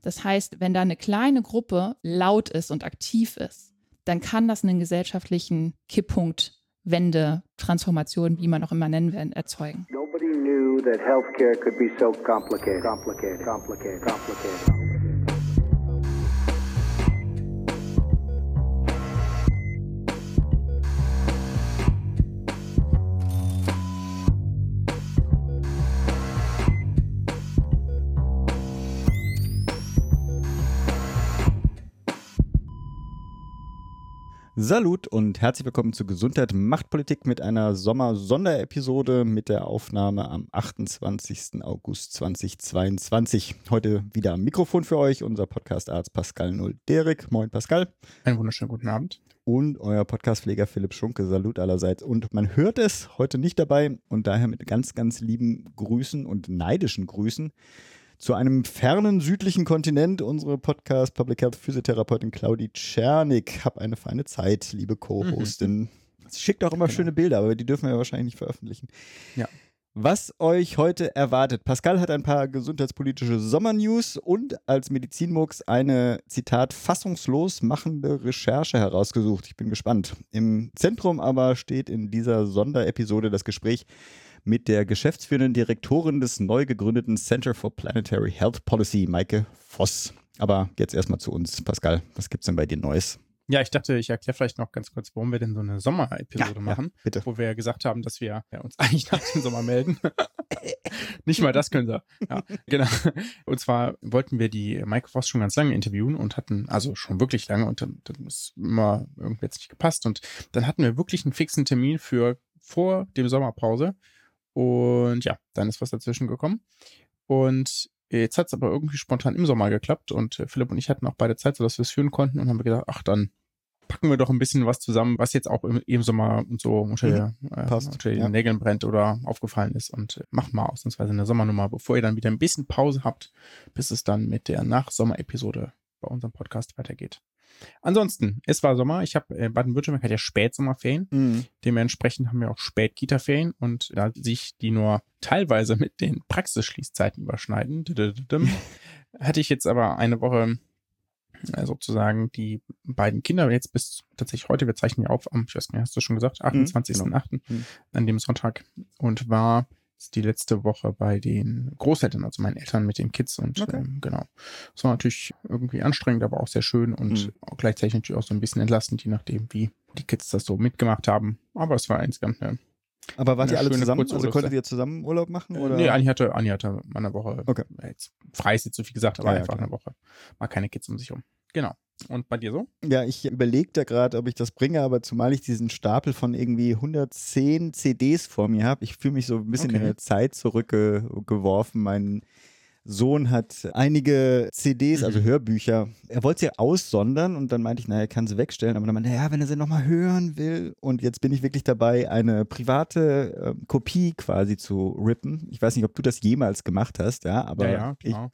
Das heißt, wenn da eine kleine Gruppe laut ist und aktiv ist, dann kann das einen gesellschaftlichen Kipppunkt, Wende, Transformation, wie man auch immer nennen will, erzeugen. Nobody knew that healthcare could be so complicated. Salut und herzlich willkommen zu Gesundheit macht Politik mit einer Sommer-Sonderepisode mit der Aufnahme am 28. August 2022. Heute wieder am Mikrofon für euch, unser Podcast-Arzt Pascal Noll-Derik. Moin Pascal. Einen wunderschönen guten Abend. Und euer Podcast-Pfleger Philipp Schunke. Salut allerseits. Und man hört es heute nicht dabei und daher mit ganz, ganz lieben Grüßen und neidischen Grüßen zu einem fernen südlichen Kontinent, unsere Podcast-Public Health-Physiotherapeutin Claudi Czernik. Hab eine feine Zeit, liebe Co-Hostin. Sie schickt auch immer schöne Bilder, aber die dürfen wir ja wahrscheinlich nicht veröffentlichen. Ja. Was euch heute erwartet. Pascal hat ein paar gesundheitspolitische Sommernews und als Medizinmux eine, Zitat, fassungslos machende Recherche herausgesucht. Ich bin gespannt. Im Zentrum aber steht in dieser Sonderepisode das Gespräch mit der geschäftsführenden Direktorin des neu gegründeten Center for Planetary Health Policy, Maike Voss. Aber jetzt erstmal zu uns. Pascal, was gibt's denn bei dir Neues? Ja, ich dachte, ich erkläre vielleicht noch ganz kurz, warum wir denn so eine Sommerepisode machen. Ja, bitte. Wo wir ja gesagt haben, dass wir uns eigentlich nach dem Sommer melden. Nicht mal das können sie. Ja, genau. Und zwar wollten wir die Maike Voss schon ganz lange interviewen und hatten, also schon wirklich lange, und dann ist immer irgendwie jetzt nicht gepasst. Und dann hatten wir wirklich einen fixen Termin für vor dem Sommerpause. Und ja, dann ist was dazwischen gekommen. Und jetzt hat es aber irgendwie spontan im Sommer geklappt. Und Philipp und ich hatten auch beide Zeit, sodass wir es führen konnten. Und haben gedacht, ach, dann packen wir doch ein bisschen was zusammen, was jetzt auch im Sommer und so unter den Nägeln brennt oder aufgefallen ist. Und macht mal ausnahmsweise eine Sommernummer, bevor ihr dann wieder ein bisschen Pause habt, bis es dann mit der Nach-Sommer-Episode bei unserem Podcast weitergeht. Ansonsten, es war Sommer. Ich habe Baden-Württemberg hat ja Spätsommerferien. Dementsprechend haben wir auch Spät-Kita-Ferien und da sich die nur teilweise mit den Praxisschließzeiten überschneiden, hatte ich jetzt aber eine Woche sozusagen die beiden Kinder jetzt bis tatsächlich heute, wir zeichnen ja auf am, ich weiß nicht, hast du schon gesagt, 28.08. An dem Sonntag und war die letzte Woche bei den Großeltern, also meinen Eltern mit den Kids und genau. Das war natürlich irgendwie anstrengend, aber auch sehr schön und auch gleichzeitig natürlich auch so ein bisschen entlastend, je nachdem, wie die Kids das so mitgemacht haben. Aber es war insgesamt eine Aber wart ihr alle zusammen? Also Kurzurlaubszeit. konntet ihr zusammen Urlaub machen? Oder? Nee, Anni hatte mal eine Woche, jetzt frei ist jetzt so viel gesagt, aber Ja, einfach klar. eine Woche. War keine Kids um sich rum. Genau. Und bei dir so? Ja, ich überlege da gerade, ob ich das bringe, aber zumal ich diesen Stapel von irgendwie 110 CDs vor mir habe, ich fühle mich so ein bisschen in der Zeit zurückgeworfen. Mein Sohn hat einige CDs, also Hörbücher. Er wollte sie aussondern und dann meinte ich, naja, er kann sie wegstellen. Aber dann meinte er, ja, wenn er sie nochmal hören will. Und jetzt bin ich wirklich dabei, eine private Kopie quasi zu rippen. Ich weiß nicht, ob du das jemals gemacht hast, ja, aber Ja, genau.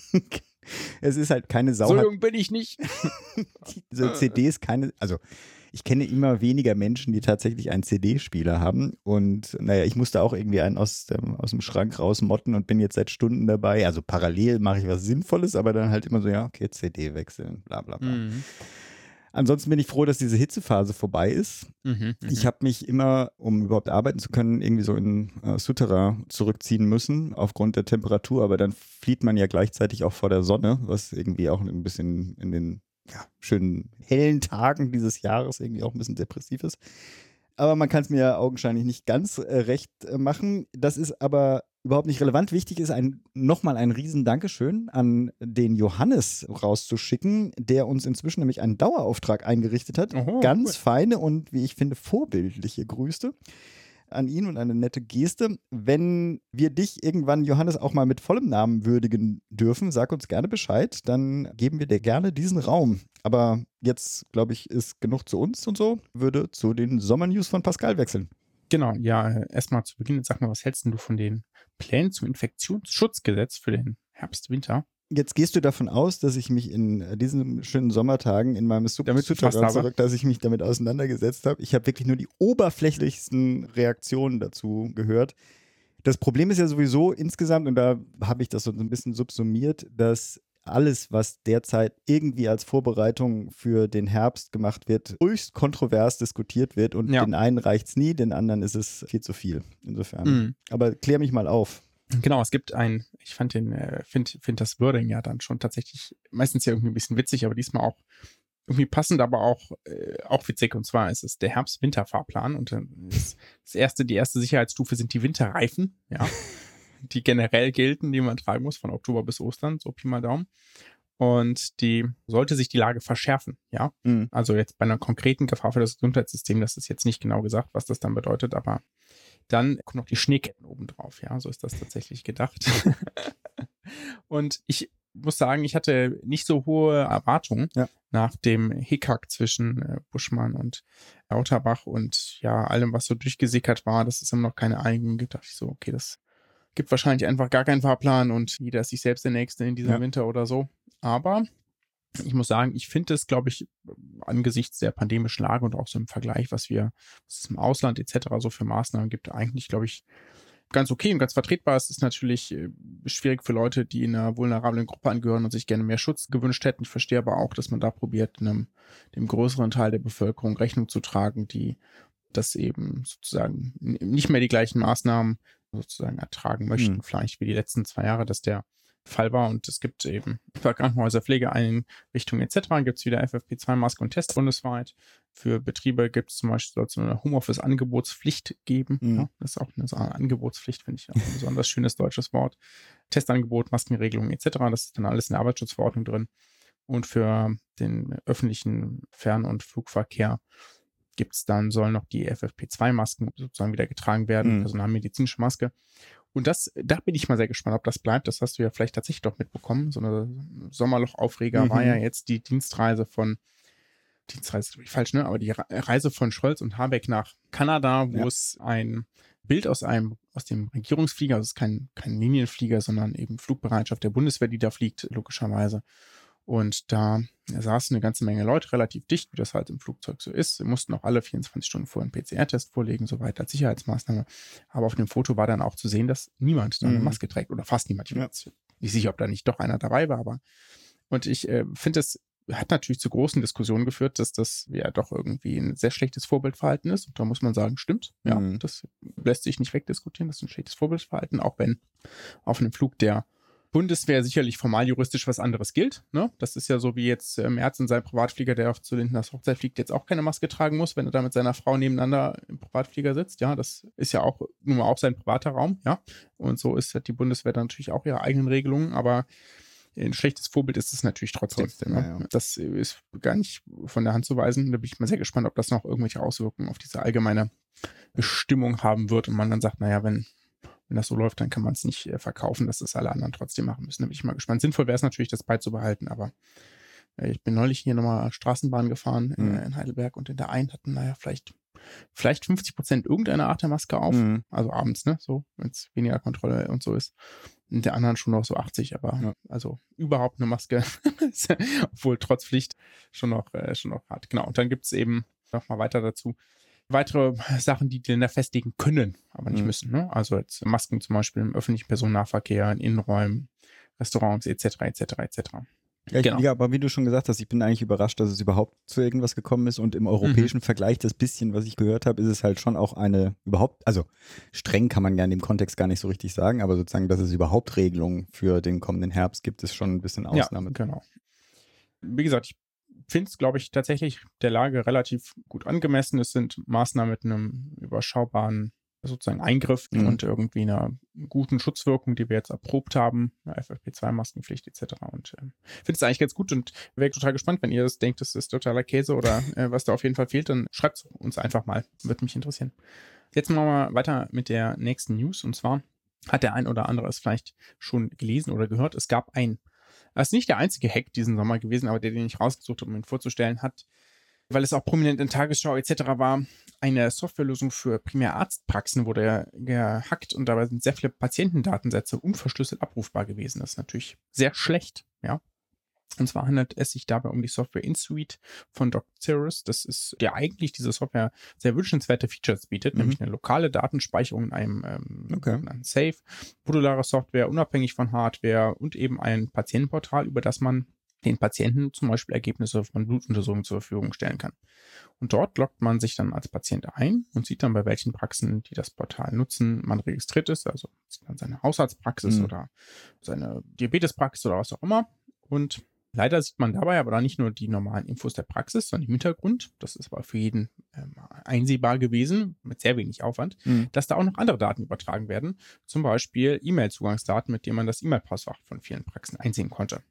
es ist halt keine Sau. So jung bin ich nicht. Diese CDs also ich kenne immer weniger Menschen, die tatsächlich einen CD-Spieler haben und naja, ich musste auch irgendwie einen aus dem Schrank rausmotten und bin jetzt seit Stunden dabei, also parallel mache ich was Sinnvolles, aber dann halt immer so, ja, okay, CD wechseln, bla bla bla. Ansonsten bin ich froh, dass diese Hitzephase vorbei ist. Ich habe mich immer, um überhaupt arbeiten zu können, irgendwie so in Souterrain zurückziehen müssen, aufgrund der Temperatur, aber dann flieht man ja gleichzeitig auch vor der Sonne, was irgendwie auch ein bisschen in den schönen hellen Tagen dieses Jahres irgendwie auch ein bisschen depressiv ist. Aber man kann es mir augenscheinlich nicht ganz recht machen. Das ist aber überhaupt nicht relevant. Wichtig ist nochmal ein riesen Dankeschön an den Johannes rauszuschicken, der uns inzwischen nämlich einen Dauerauftrag eingerichtet hat. Ganz feine und, wie ich finde, vorbildliche Grüße an ihn und eine nette Geste. Wenn wir dich irgendwann, Johannes, auch mal mit vollem Namen würdigen dürfen, sag uns gerne Bescheid, dann geben wir dir gerne diesen Raum. Aber jetzt, glaube ich, ist genug zu uns und so, würde zu den Sommernews von Pascal wechseln. Genau, ja, erstmal zu Beginn, sag mal, was hältst denn du von den Plänen zum Infektionsschutzgesetz für den Herbst-Winter? Jetzt gehst du davon aus, dass ich mich in diesen schönen Sommertagen in meinem Souterrain zurück, dass ich mich damit auseinandergesetzt habe. Ich habe wirklich nur die oberflächlichsten Reaktionen dazu gehört. Das Problem ist ja sowieso insgesamt, und da habe ich das so ein bisschen subsumiert, dass alles, was derzeit irgendwie als Vorbereitung für den Herbst gemacht wird, höchst kontrovers diskutiert wird und den einen reicht es nie, den anderen ist es viel zu viel. Insofern. Aber klär mich mal auf. Genau, es gibt ich finde das Wording ja dann schon tatsächlich meistens ja irgendwie ein bisschen witzig, aber diesmal auch irgendwie passend, aber auch witzig. Und zwar ist es der Herbst-Winter-Fahrplan und die erste Sicherheitsstufe sind die Winterreifen, ja, die generell gelten, die man tragen muss von Oktober bis Ostern, so Pi mal Daumen. Und sollte sich die Lage verschärfen, ja. Also jetzt bei einer konkreten Gefahr für das Gesundheitssystem, das ist jetzt nicht genau gesagt, was das dann bedeutet, aber dann kommen noch die Schneeketten oben drauf, ja, so ist das tatsächlich gedacht. Und ich muss sagen, ich hatte nicht so hohe Erwartungen nach dem Hickhack zwischen Buschmann und Lauterbach und ja, allem, was so durchgesickert war, dass es immer noch keine Einigung gibt. Da dachte ich so, okay, das gibt wahrscheinlich einfach gar keinen Fahrplan und jeder ist sich selbst der Nächste in diesem Winter oder so. Aber ich muss sagen, ich finde es, glaube ich, angesichts der pandemischen Lage und auch so im Vergleich, was es im Ausland etc. so für Maßnahmen gibt, eigentlich, glaube ich, ganz okay und ganz vertretbar. Es ist natürlich schwierig für Leute, die in einer vulnerablen Gruppe angehören und sich gerne mehr Schutz gewünscht hätten. Ich verstehe aber auch, dass man da probiert, dem größeren Teil der Bevölkerung Rechnung zu tragen, die das eben sozusagen nicht mehr die gleichen Maßnahmen sozusagen ertragen möchten, vielleicht wie die letzten 2 Jahre, dass der Fall war. Und es gibt eben für Krankenhäuser, Pflegeeinrichtungen etc. gibt es wieder FFP2-Maske und Tests bundesweit. Für Betriebe gibt es zum Beispiel so eine Homeoffice-Angebotspflicht geben. Ja, das ist auch eine Angebotspflicht, finde ich auch ein besonders schönes deutsches Wort. Testangebot, Maskenregelungen etc. Das ist dann alles in der Arbeitsschutzverordnung drin. Und für den öffentlichen Fern- und Flugverkehr sollen noch die FFP2-Masken sozusagen wieder getragen werden, personalmedizinische Maske. Und da bin ich mal sehr gespannt, ob das bleibt. Das hast du ja vielleicht tatsächlich doch mitbekommen. So eine Sommerloch-Aufreger war ja jetzt die Dienstreise ist falsch, ne? Aber die Reise von Scholz und Habeck nach Kanada, wo es ein Bild aus dem Regierungsflieger, also es ist kein Linienflieger, sondern eben Flugbereitschaft der Bundeswehr, die da fliegt, logischerweise. Und da saßen eine ganze Menge Leute relativ dicht, wie das halt im Flugzeug so ist. Sie mussten auch alle 24 Stunden vorher einen PCR-Test vorlegen, soweit als Sicherheitsmaßnahme. Aber auf dem Foto war dann auch zu sehen, dass niemand da eine Maske trägt oder fast niemand. Ich bin jetzt nicht sicher, ob da nicht doch einer dabei war, aber und ich finde, das hat natürlich zu großen Diskussionen geführt, dass das ja doch irgendwie ein sehr schlechtes Vorbildverhalten ist. Und da muss man sagen, stimmt. Ja, das lässt sich nicht wegdiskutieren. Das ist ein schlechtes Vorbildverhalten, auch wenn auf einem Flug der Bundeswehr sicherlich formal juristisch was anderes gilt. Ne? Das ist ja so wie jetzt Merz in seinem Privatflieger, der zu Lindners Hochzeit fliegt, jetzt auch keine Maske tragen muss, wenn er da mit seiner Frau nebeneinander im Privatflieger sitzt. Ja, das ist ja auch nun mal auch sein privater Raum. Ja, und so hat die Bundeswehr dann natürlich auch ihre eigenen Regelungen, aber ein schlechtes Vorbild ist es natürlich trotzdem. Ne? Ja. Das ist gar nicht von der Hand zu weisen. Da bin ich mal sehr gespannt, ob das noch irgendwelche Auswirkungen auf diese allgemeine Bestimmung haben wird und man dann sagt, naja, wenn das so läuft, dann kann man es nicht verkaufen, dass das alle anderen trotzdem machen müssen. Da bin ich mal gespannt. Sinnvoll wäre es natürlich, das beizubehalten, aber ich bin neulich hier nochmal Straßenbahn gefahren in Heidelberg und in der einen hatten, vielleicht 50% irgendeine Art der Maske auf, also abends, ne, so, wenn es weniger Kontrolle und so ist. In der anderen schon noch so 80, aber also überhaupt eine Maske, obwohl trotz Pflicht schon noch hart. Genau, und dann gibt es eben nochmal weiter dazu weitere Sachen, die Länder festlegen können, aber nicht müssen. Ne? Also jetzt Masken zum Beispiel im öffentlichen Personennahverkehr, in Innenräumen, Restaurants etc. Ja, genau. Aber wie du schon gesagt hast, ich bin eigentlich überrascht, dass es überhaupt zu irgendwas gekommen ist und im europäischen Vergleich, das bisschen, was ich gehört habe, ist es halt schon auch also streng kann man ja in dem Kontext gar nicht so richtig sagen, aber sozusagen, dass es überhaupt Regelungen für den kommenden Herbst gibt, ist schon ein bisschen Ausnahme. Ja, genau. Wie gesagt, ich finde es, glaube ich, tatsächlich der Lage relativ gut angemessen. Es sind Maßnahmen mit einem überschaubaren sozusagen Eingriff und irgendwie einer guten Schutzwirkung, die wir jetzt erprobt haben, FFP2-Maskenpflicht etc. Und finde es eigentlich ganz gut und wäre total gespannt, wenn ihr das denkt, das ist totaler Käse oder was da auf jeden Fall fehlt, dann schreibt uns einfach mal. Würde mich interessieren. Jetzt machen wir weiter mit der nächsten News und zwar hat der ein oder andere es vielleicht schon gelesen oder gehört. Es ist nicht der einzige Hack diesen Sommer gewesen, aber den ich rausgesucht habe, um ihn vorzustellen, hat, weil es auch prominent in Tagesschau etc. war, eine Softwarelösung für Primärarztpraxen wurde gehackt und dabei sind sehr viele Patientendatensätze unverschlüsselt abrufbar gewesen. Das ist natürlich sehr schlecht, ja. Und zwar handelt es sich dabei um die Software InSuite von Docterus. Das ist ja eigentlich diese Software sehr wünschenswerte Features bietet, nämlich eine lokale Datenspeicherung in einem sogenannten Safe, modulare Software, unabhängig von Hardware und eben ein Patientenportal, über das man den Patienten zum Beispiel Ergebnisse von Blutuntersuchungen zur Verfügung stellen kann. Und dort loggt man sich dann als Patient ein und sieht dann, bei welchen Praxen, die das Portal nutzen, man registriert ist. Also sieht man seine Haushaltspraxis oder seine Diabetespraxis oder was auch immer. Und leider sieht man dabei aber dann nicht nur die normalen Infos der Praxis, sondern im Hintergrund, das ist aber für jeden einsehbar gewesen, mit sehr wenig Aufwand, dass da auch noch andere Daten übertragen werden. Zum Beispiel E-Mail-Zugangsdaten, mit denen man das E-Mail-Postfach von vielen Praxen einsehen konnte.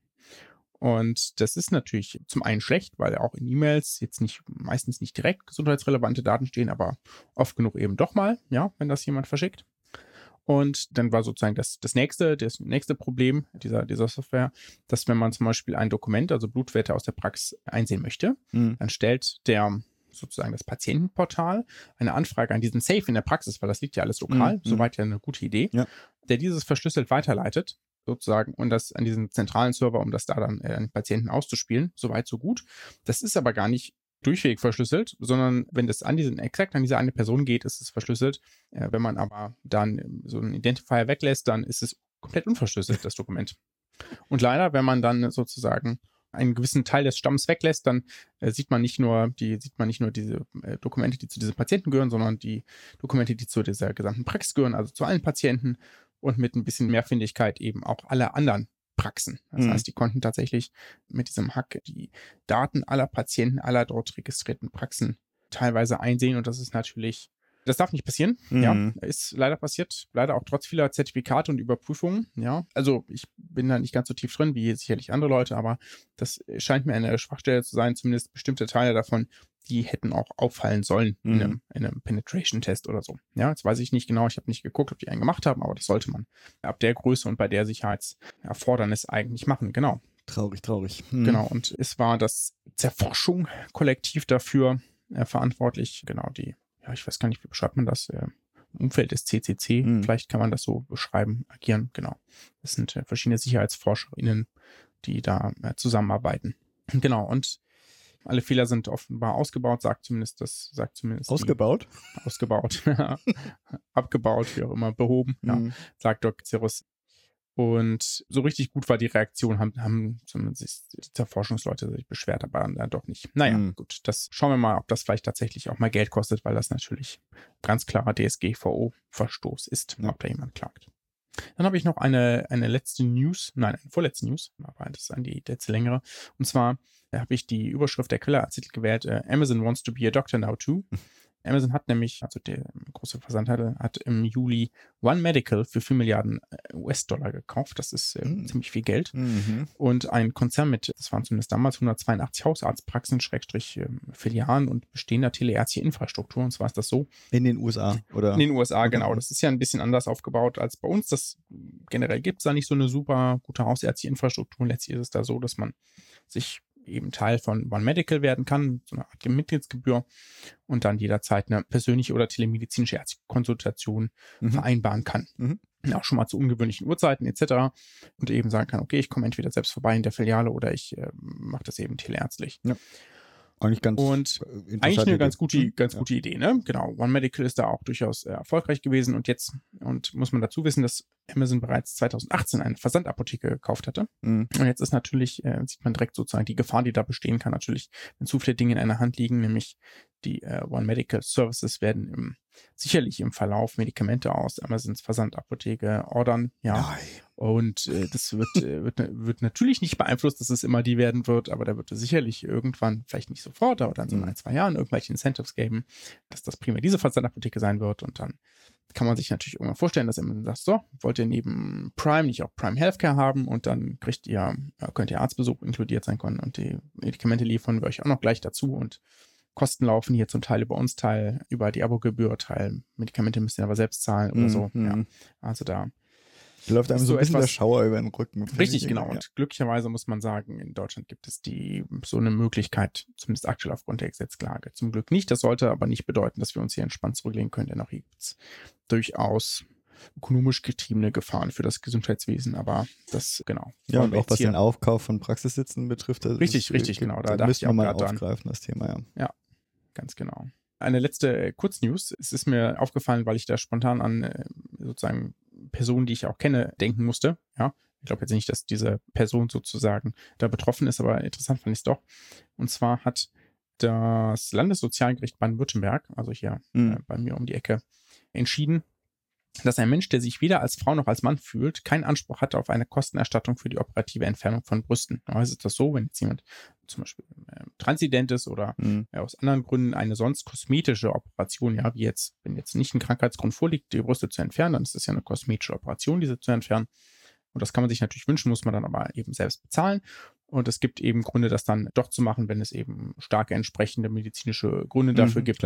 Und das ist natürlich zum einen schlecht, weil auch in E-Mails jetzt meistens nicht direkt gesundheitsrelevante Daten stehen, aber oft genug eben doch mal, ja, wenn das jemand verschickt. Und dann war sozusagen das nächste Problem dieser Software, dass wenn man zum Beispiel ein Dokument, also Blutwerte aus der Praxis einsehen möchte, dann stellt sozusagen das Patientenportal eine Anfrage an diesen Safe in der Praxis, weil das liegt ja alles lokal, soweit ja eine gute Idee, der dieses verschlüsselt weiterleitet, sozusagen, und das an diesen zentralen Server, um das da dann an den Patienten auszuspielen. Soweit, so gut. Das ist aber gar nicht durchweg verschlüsselt, sondern wenn das exakt an diese eine Person geht, ist es verschlüsselt. Wenn man aber dann so einen Identifier weglässt, dann ist es komplett unverschlüsselt, das Dokument. Und leider, wenn man dann sozusagen einen gewissen Teil des Stamms weglässt, dann sieht man nicht nur diese Dokumente, die zu diesem Patienten gehören, sondern die Dokumente, die zu dieser gesamten Praxis gehören, also zu allen Patienten und mit ein bisschen Mehrfindigkeit eben auch alle anderen Praxen. Das heißt, die konnten tatsächlich mit diesem Hack die Daten aller Patienten, aller dort registrierten Praxen teilweise einsehen und das darf nicht passieren. Ja, ist leider passiert. Leider auch trotz vieler Zertifikate und Überprüfungen. Ja, also ich bin da nicht ganz so tief drin wie sicherlich andere Leute, aber das scheint mir eine Schwachstelle zu sein, zumindest bestimmte Teile davon, die hätten auch auffallen sollen in einem Penetration-Test oder so. Ja, jetzt weiß ich nicht genau, ich habe nicht geguckt, ob die einen gemacht haben, aber das sollte man ab der Größe und bei der Sicherheitserfordernis eigentlich machen. Genau. Traurig. Genau, und es war das Zerforschung-Kollektiv dafür verantwortlich. Genau, ich weiß gar nicht, wie beschreibt man das? Im Umfeld des CCC, vielleicht kann man das so beschreiben, agieren, genau. Das sind verschiedene SicherheitsforscherInnen, die da zusammenarbeiten. Genau, und alle Fehler sind offenbar ausgebaut, sagt zumindest Ausgebaut? Ausgebaut, abgebaut, wie auch immer, behoben, sagt Docterus. Und so richtig gut war die Reaktion, haben zumindest die Forschungsleute sich beschwert, aber dann doch nicht. Naja, gut, das schauen wir mal, ob das vielleicht tatsächlich auch mal Geld kostet, weil das natürlich ganz klarer DSGVO-Verstoß ist, ob da jemand klagt. Dann habe ich noch eine vorletzte News, aber das ist die letzte längere. Und zwar habe ich die Überschrift der Quelleartikel gewählt, Amazon wants to be a doctor now too. Amazon hat nämlich, also der große Versandhandel, hat im Juli One Medical für 4 Milliarden US-Dollar gekauft. Das ist ziemlich viel Geld. Und ein Konzern das waren zumindest damals 182 Hausarztpraxen, Filialen und bestehender teleärztlicher Infrastruktur. Und zwar ist das so. In den USA, oder? In den USA, genau. Das ist ja ein bisschen anders aufgebaut als bei uns. Generell gibt es da nicht so eine super gute hausärztliche Infrastruktur. Letztlich ist es da so, dass man sich eben Teil von One Medical werden kann, so eine Art Mitgliedsgebühr und dann jederzeit eine persönliche oder telemedizinische Konsultation vereinbaren kann. Auch schon mal zu ungewöhnlichen Uhrzeiten etc. Und eben sagen kann, okay, ich komme entweder selbst vorbei in der Filiale oder ich mache das eben teleärztlich. Ja. Eigentlich eine ganz gute Idee, ne? Genau. One Medical ist da auch durchaus erfolgreich gewesen und muss man dazu wissen, dass Amazon bereits 2018 eine Versandapotheke gekauft hatte. Und jetzt ist natürlich, sieht man direkt sozusagen die Gefahr, die da bestehen kann, natürlich, wenn zu viele Dinge in einer Hand liegen, nämlich die One Medical Services werden sicherlich im Verlauf Medikamente aus Amazons Versandapotheke ordern, ja. Nein. Und das wird natürlich nicht beeinflusst, dass es immer die werden wird, aber da wird es sicherlich irgendwann, vielleicht nicht sofort, aber dann so in 1-2 Jahren irgendwelche Incentives geben, dass das primär diese Versandapotheke sein wird und dann kann man sich natürlich irgendwann vorstellen, dass Amazon sagt, so, wollt ihr neben Prime nicht auch Prime Healthcare haben und dann könnt ihr Arztbesuch inkludiert sein können und die Medikamente liefern wir euch auch noch gleich dazu und Kosten laufen hier zum Teil über uns, Teil über die Abogebühr, Teil Medikamente müsst ihr aber selbst zahlen oder so. Ja. Also da läuft einem so ein bisschen der Schauer über den Rücken. Richtig, genau. Ja. Und glücklicherweise muss man sagen, in Deutschland gibt es so eine Möglichkeit, zumindest aktuell aufgrund der Gesetzlage. Zum Glück nicht. Das sollte aber nicht bedeuten, dass wir uns hier entspannt zurücklegen können, denn auch hier gibt es durchaus ökonomisch getriebene Gefahren für das Gesundheitswesen. Aber das, genau. Ja, und auch was den Aufkauf von Praxissitzen betrifft. Richtig, genau. Da müssen wir mal aufgreifen, das Thema, ja. Ja, ganz genau. Eine letzte Kurznews. Es ist mir aufgefallen, weil ich da spontan an sozusagen Personen, die ich auch kenne, denken musste. Ja, ich glaube jetzt nicht, dass diese Person sozusagen da betroffen ist, aber interessant fand ich es doch. Und zwar hat das Landessozialgericht Baden-Württemberg, also hier bei mir um die Ecke, entschieden, dass ein Mensch, der sich weder als Frau noch als Mann fühlt, keinen Anspruch hatte auf eine Kostenerstattung für die operative Entfernung von Brüsten. Normalerweise ist das so, wenn jetzt jemand zum Beispiel transident ist oder aus anderen Gründen eine sonst kosmetische Operation, ja, wie jetzt, wenn jetzt nicht ein Krankheitsgrund vorliegt, die Brüste zu entfernen, dann ist das ja eine kosmetische Operation, diese zu entfernen. Und das kann man sich natürlich wünschen, muss man dann aber eben selbst bezahlen. Und es gibt eben Gründe, das dann doch zu machen, wenn es eben starke entsprechende medizinische Gründe dafür gibt.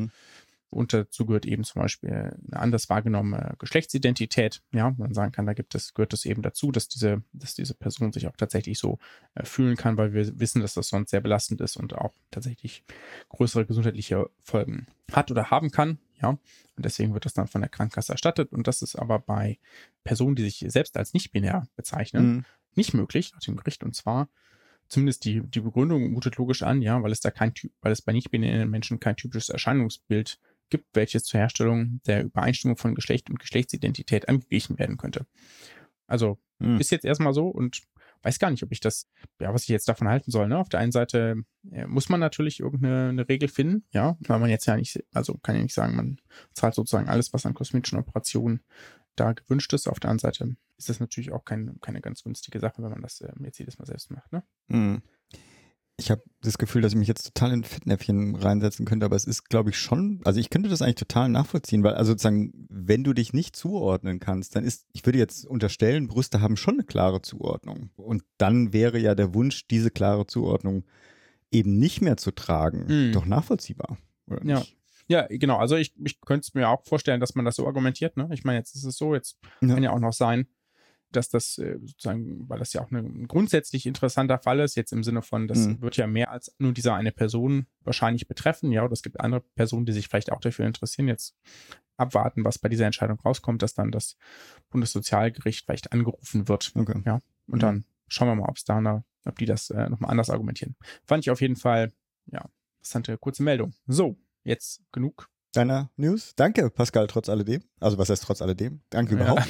Und dazu gehört eben zum Beispiel eine anders wahrgenommene Geschlechtsidentität, ja, wo man sagen kann, gehört es eben dazu, dass diese Person sich auch tatsächlich so fühlen kann, weil wir wissen, dass das sonst sehr belastend ist und auch tatsächlich größere gesundheitliche Folgen hat oder haben kann, ja. Und deswegen wird das dann von der Krankenkasse erstattet. Und das ist aber bei Personen, die sich selbst als nicht-binär bezeichnen, nicht möglich nach dem Gericht. Und zwar zumindest die Begründung mutet logisch an, ja, weil es bei nicht-binären Menschen kein typisches Erscheinungsbild gibt, welches zur Herstellung der Übereinstimmung von Geschlecht und Geschlechtsidentität angeglichen werden könnte. Also ist jetzt erstmal so und weiß gar nicht, ob ich das, ja, was ich jetzt davon halten soll. Ne? Auf der einen Seite muss man natürlich irgendeine Regel finden, ja, weil man jetzt ja nicht, also kann ja nicht sagen, man zahlt sozusagen alles, was an kosmetischen Operationen da gewünscht ist. Auf der anderen Seite ist das natürlich auch keine ganz günstige Sache, wenn man das jetzt jedes Mal selbst macht. Ne? Ich habe das Gefühl, dass ich mich jetzt total in Fettnäpfchen reinsetzen könnte, aber es ist, glaube ich, schon, also ich könnte das eigentlich total nachvollziehen, weil also sozusagen, wenn du dich nicht zuordnen kannst, dann ich würde jetzt unterstellen, Brüste haben schon eine klare Zuordnung. Und dann wäre ja der Wunsch, diese klare Zuordnung eben nicht mehr zu tragen, doch nachvollziehbar, oder nicht? Ja, genau. Also ich könnte es mir auch vorstellen, dass man das so argumentiert. Ne? Ich meine, jetzt ist es so, jetzt kann ja auch noch sein, dass das sozusagen, weil das ja auch ein grundsätzlich interessanter Fall ist, jetzt im Sinne von, das wird ja mehr als nur diese eine Person wahrscheinlich betreffen, ja, oder es gibt andere Personen, die sich vielleicht auch dafür interessieren, jetzt abwarten, was bei dieser Entscheidung rauskommt, dass dann das Bundessozialgericht vielleicht angerufen wird, ja, und dann schauen wir mal, ob die das nochmal anders argumentieren. Fand ich auf jeden Fall, ja, interessante kurze Meldung. So, jetzt genug deiner News. Danke, Pascal, trotz alledem. Also was heißt trotz alledem? Danke überhaupt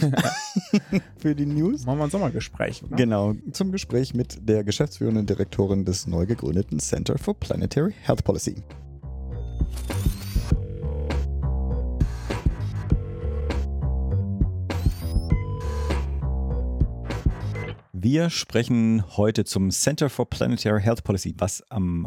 für die News. Machen wir ein Sommergespräch, oder? Genau, zum Gespräch mit der geschäftsführenden Direktorin des neu gegründeten Center for Planetary Health Policy. Wir sprechen heute zum Center for Planetary Health Policy, was am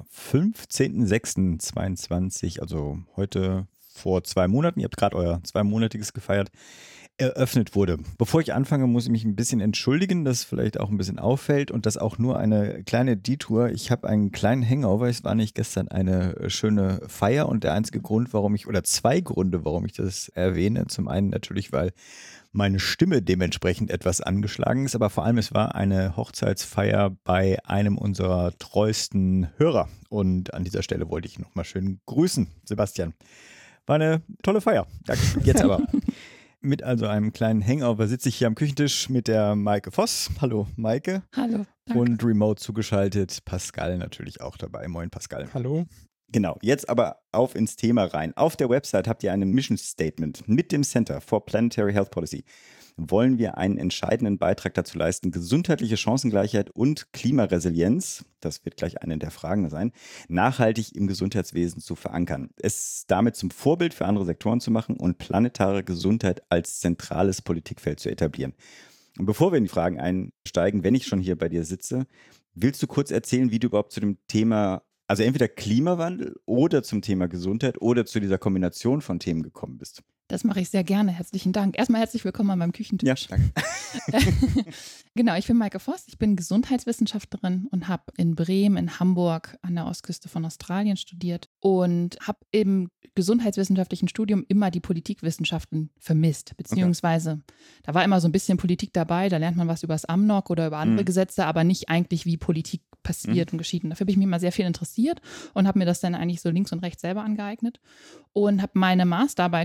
15.06.22, also heute vor 2 Monaten, ihr habt gerade euer 2-monatiges gefeiert, eröffnet wurde. Bevor ich anfange, muss ich mich ein bisschen entschuldigen, dass vielleicht auch ein bisschen auffällt und das auch nur eine kleine Detour. Ich habe einen kleinen Hangover. Es war nicht gestern eine schöne Feier und der einzige Grund, oder 2 Gründe, warum ich das erwähne. Zum einen natürlich, weil meine Stimme dementsprechend etwas angeschlagen ist, aber vor allem es war eine Hochzeitsfeier bei einem unserer treuesten Hörer und an dieser Stelle wollte ich nochmal schön grüßen, Sebastian. War eine tolle Feier. Danke. Jetzt aber. Mit also einem kleinen Hangover sitze ich hier am Küchentisch mit der Maike Voss. Hallo Maike. Hallo. Danke. Und remote zugeschaltet Pascal natürlich auch dabei. Moin Pascal. Hallo. Genau, jetzt aber auf ins Thema rein. Auf der Website habt ihr ein Mission Statement mit dem Center for Planetary Health Policy. Wollen wir einen entscheidenden Beitrag dazu leisten, gesundheitliche Chancengleichheit und Klimaresilienz, das wird gleich eine der Fragen sein, nachhaltig im Gesundheitswesen zu verankern, es damit zum Vorbild für andere Sektoren zu machen und planetare Gesundheit als zentrales Politikfeld zu etablieren. Und bevor wir in die Fragen einsteigen, wenn ich schon hier bei dir sitze, willst du kurz erzählen, wie du überhaupt zu dem Thema, also entweder Klimawandel oder zum Thema Gesundheit oder zu dieser Kombination von Themen gekommen bist? Das mache ich sehr gerne. Herzlichen Dank. Erstmal herzlich willkommen an meinem Küchentisch. Ja, danke. Genau, ich bin Maike Voss. Ich bin Gesundheitswissenschaftlerin und habe in Bremen, in Hamburg an der Ostküste von Australien studiert und habe im gesundheitswissenschaftlichen Studium immer die Politikwissenschaften vermisst, beziehungsweise da war immer so ein bisschen Politik dabei, da lernt man was über das AMNOG oder über andere Gesetze, aber nicht eigentlich, wie Politik passiert und geschieht. Und dafür habe ich mich immer sehr viel interessiert und habe mir das dann eigentlich so links und rechts selber angeeignet und habe meine Masterarbeit geschrieben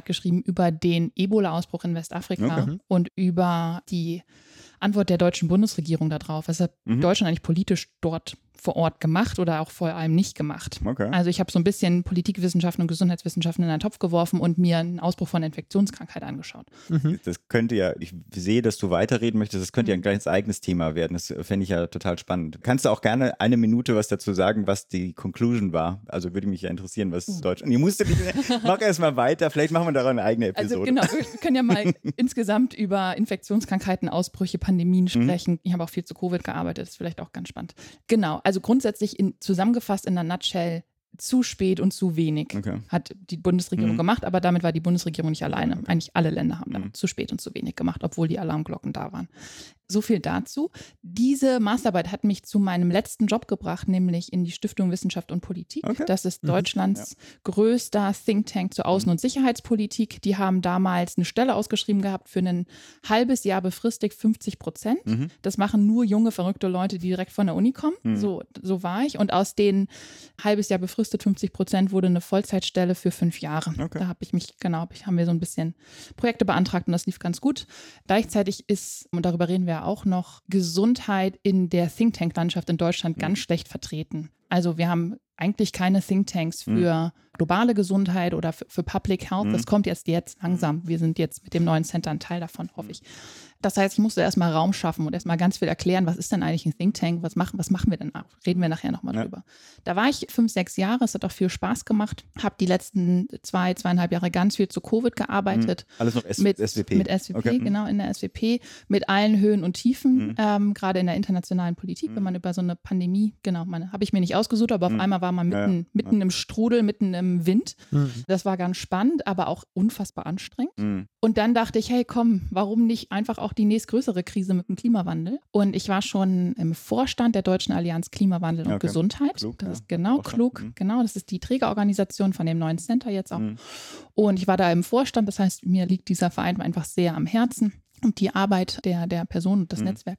über den Ebola-Ausbruch in Westafrika und über die Antwort der deutschen Bundesregierung darauf. Was hat Deutschland eigentlich politisch dort vor Ort gemacht oder auch vor allem nicht gemacht? Okay. Also ich habe so ein bisschen Politikwissenschaften und Gesundheitswissenschaften in einen Topf geworfen und mir einen Ausbruch von Infektionskrankheit angeschaut. Das könnte ja, ich sehe, dass du weiterreden möchtest, das könnte ja ein ganz eigenes Thema werden. Das fände ich ja total spannend. Kannst du auch gerne eine Minute was dazu sagen, was die Conclusion war? Also würde mich ja interessieren, was Deutschland... Mach erst mal weiter, vielleicht machen wir daran eine eigene Episode. Also genau, wir können ja mal insgesamt über Infektionskrankheiten, Ausbrüche, Pandemien sprechen. Ich habe auch viel zu Covid gearbeitet, das ist vielleicht auch ganz spannend. Genau, also grundsätzlich zusammengefasst in der Nutshell, zu spät und zu wenig hat die Bundesregierung gemacht, aber damit war die Bundesregierung nicht alleine. Eigentlich alle Länder haben da zu spät und zu wenig gemacht, obwohl die Alarmglocken da waren. So viel dazu. Diese Masterarbeit hat mich zu meinem letzten Job gebracht, nämlich in die Stiftung Wissenschaft und Politik. Okay. Das ist Deutschlands größter Think Tank zur Außen- und Sicherheitspolitik. Die haben damals eine Stelle ausgeschrieben gehabt für ein halbes Jahr befristet 50%. Das machen nur junge, verrückte Leute, die direkt von der Uni kommen. So war ich. Und aus den halbes Jahr befristet 50% wurde eine Vollzeitstelle für 5 Jahre. Okay. Da haben wir so ein bisschen Projekte beantragt und das lief ganz gut. Gleichzeitig ist, und darüber reden wir auch noch, Gesundheit in der Think Tank-Landschaft in Deutschland ganz schlecht vertreten. Also wir haben eigentlich keine Think Tanks für globale Gesundheit oder für Public Health. Das kommt jetzt langsam. Wir sind jetzt mit dem neuen Center ein Teil davon, hoffe ich. Das heißt, ich musste erstmal Raum schaffen und erstmal ganz viel erklären, was ist denn eigentlich ein Think Tank, was machen wir denn auch? Reden wir nachher nochmal drüber. Da war ich 5, 6 Jahre, es hat auch viel Spaß gemacht, habe die letzten 2,5 Jahre ganz viel zu Covid gearbeitet. Alles noch SWP? Mit SWP, genau, in der SWP, mit allen Höhen und Tiefen, gerade in der internationalen Politik, wenn man über so eine Pandemie, habe ich mir nicht ausgesucht, aber auf einmal war man mitten im Strudel, mitten im Wind. Das war ganz spannend, aber auch unfassbar anstrengend. Und dann dachte ich, hey komm, warum nicht einfach auch die nächstgrößere Krise mit dem Klimawandel? Und ich war schon im Vorstand der Deutschen Allianz Klimawandel und Gesundheit. Klug, das ist klug. Genau, das ist die Trägerorganisation von dem neuen Center jetzt auch. Und ich war da im Vorstand, das heißt, mir liegt dieser Verein einfach sehr am Herzen und die Arbeit der Person und das Netzwerk.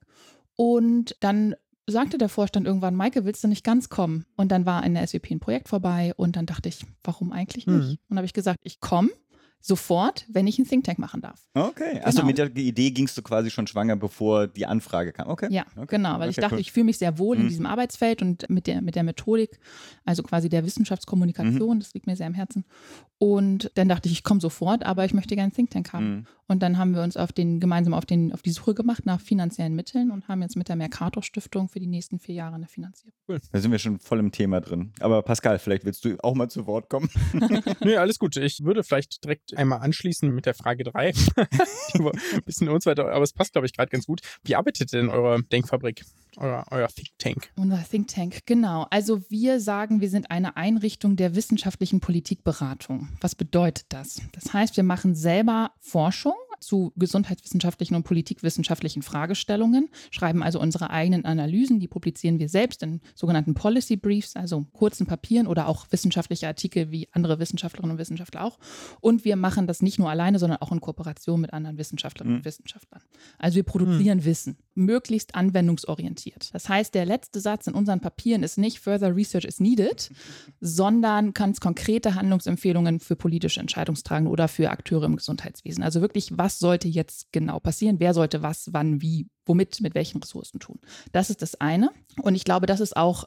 Und dann sagte der Vorstand irgendwann, Maike, willst du nicht ganz kommen? Und dann war in der SWP ein Projekt vorbei und dann dachte ich, warum eigentlich nicht? Und habe ich gesagt, ich komme sofort, wenn ich einen Think Tank machen darf. Okay, also mit der Idee gingst du quasi schon schwanger, bevor die Anfrage kam. Okay. Ja, genau, weil ich dachte, ich fühle mich sehr wohl in diesem Arbeitsfeld und mit der Methodik, also quasi der Wissenschaftskommunikation, das liegt mir sehr am Herzen. Und dann dachte ich komme sofort, aber ich möchte gerne einen Think Tank haben. Und dann haben wir uns gemeinsam auf die Suche gemacht nach finanziellen Mitteln und haben jetzt mit der Mercator-Stiftung für die nächsten 4 Jahre eine Finanzierung. Cool. Da sind wir schon voll im Thema drin. Aber Pascal, vielleicht willst du auch mal zu Wort kommen. Nö, alles gut. Ich würde vielleicht direkt einmal anschließen mit der Frage 3. Ein bisschen uns weiter, aber es passt, glaube ich, gerade ganz gut. Wie arbeitet denn eure Denkfabrik, euer Think Tank? Unser Think Tank, genau. Also wir sagen, wir sind eine Einrichtung der wissenschaftlichen Politikberatung. Was bedeutet das? Das heißt, wir machen selber Forschung zu gesundheitswissenschaftlichen und politikwissenschaftlichen Fragestellungen, schreiben also unsere eigenen Analysen, die publizieren wir selbst in sogenannten Policy Briefs, also kurzen Papieren oder auch wissenschaftliche Artikel wie andere Wissenschaftlerinnen und Wissenschaftler auch. Und wir machen das nicht nur alleine, sondern auch in Kooperation mit anderen Wissenschaftlerinnen und Wissenschaftlern. Also wir produzieren Wissen, möglichst anwendungsorientiert. Das heißt, der letzte Satz in unseren Papieren ist nicht "Further research is needed", sondern ganz konkrete Handlungsempfehlungen für politische Entscheidungstragende oder für Akteure im Gesundheitswesen. Also wirklich, was sollte jetzt genau passieren? Wer sollte was, wann, wie, womit, mit welchen Ressourcen tun? Das ist das eine. Und ich glaube, das ist auch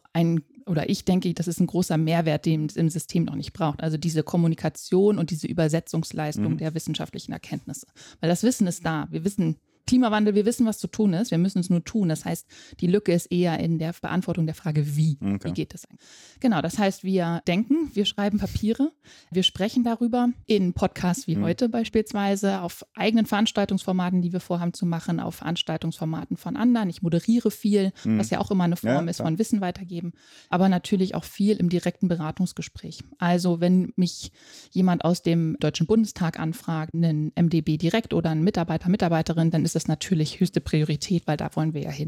ich denke, das ist ein großer Mehrwert, den es im System noch nicht braucht. Also diese Kommunikation und diese Übersetzungsleistung der wissenschaftlichen Erkenntnisse. Weil das Wissen ist da. Wir wissen, Klimawandel, wir wissen, was zu tun ist. Wir müssen es nur tun. Das heißt, die Lücke ist eher in der Beantwortung der Frage, wie. Okay. Wie geht das eigentlich? Genau, das heißt, wir denken, wir schreiben Papiere, wir sprechen darüber in Podcasts wie heute beispielsweise, auf eigenen Veranstaltungsformaten, die wir vorhaben zu machen, auf Veranstaltungsformaten von anderen. Ich moderiere viel, was ja auch immer eine Form ist von Wissen weitergeben, aber natürlich auch viel im direkten Beratungsgespräch. Also wenn mich jemand aus dem Deutschen Bundestag anfragt, einen MdB direkt oder einen Mitarbeiter, Mitarbeiterin, dann ist das natürlich höchste Priorität, weil da wollen wir ja hin.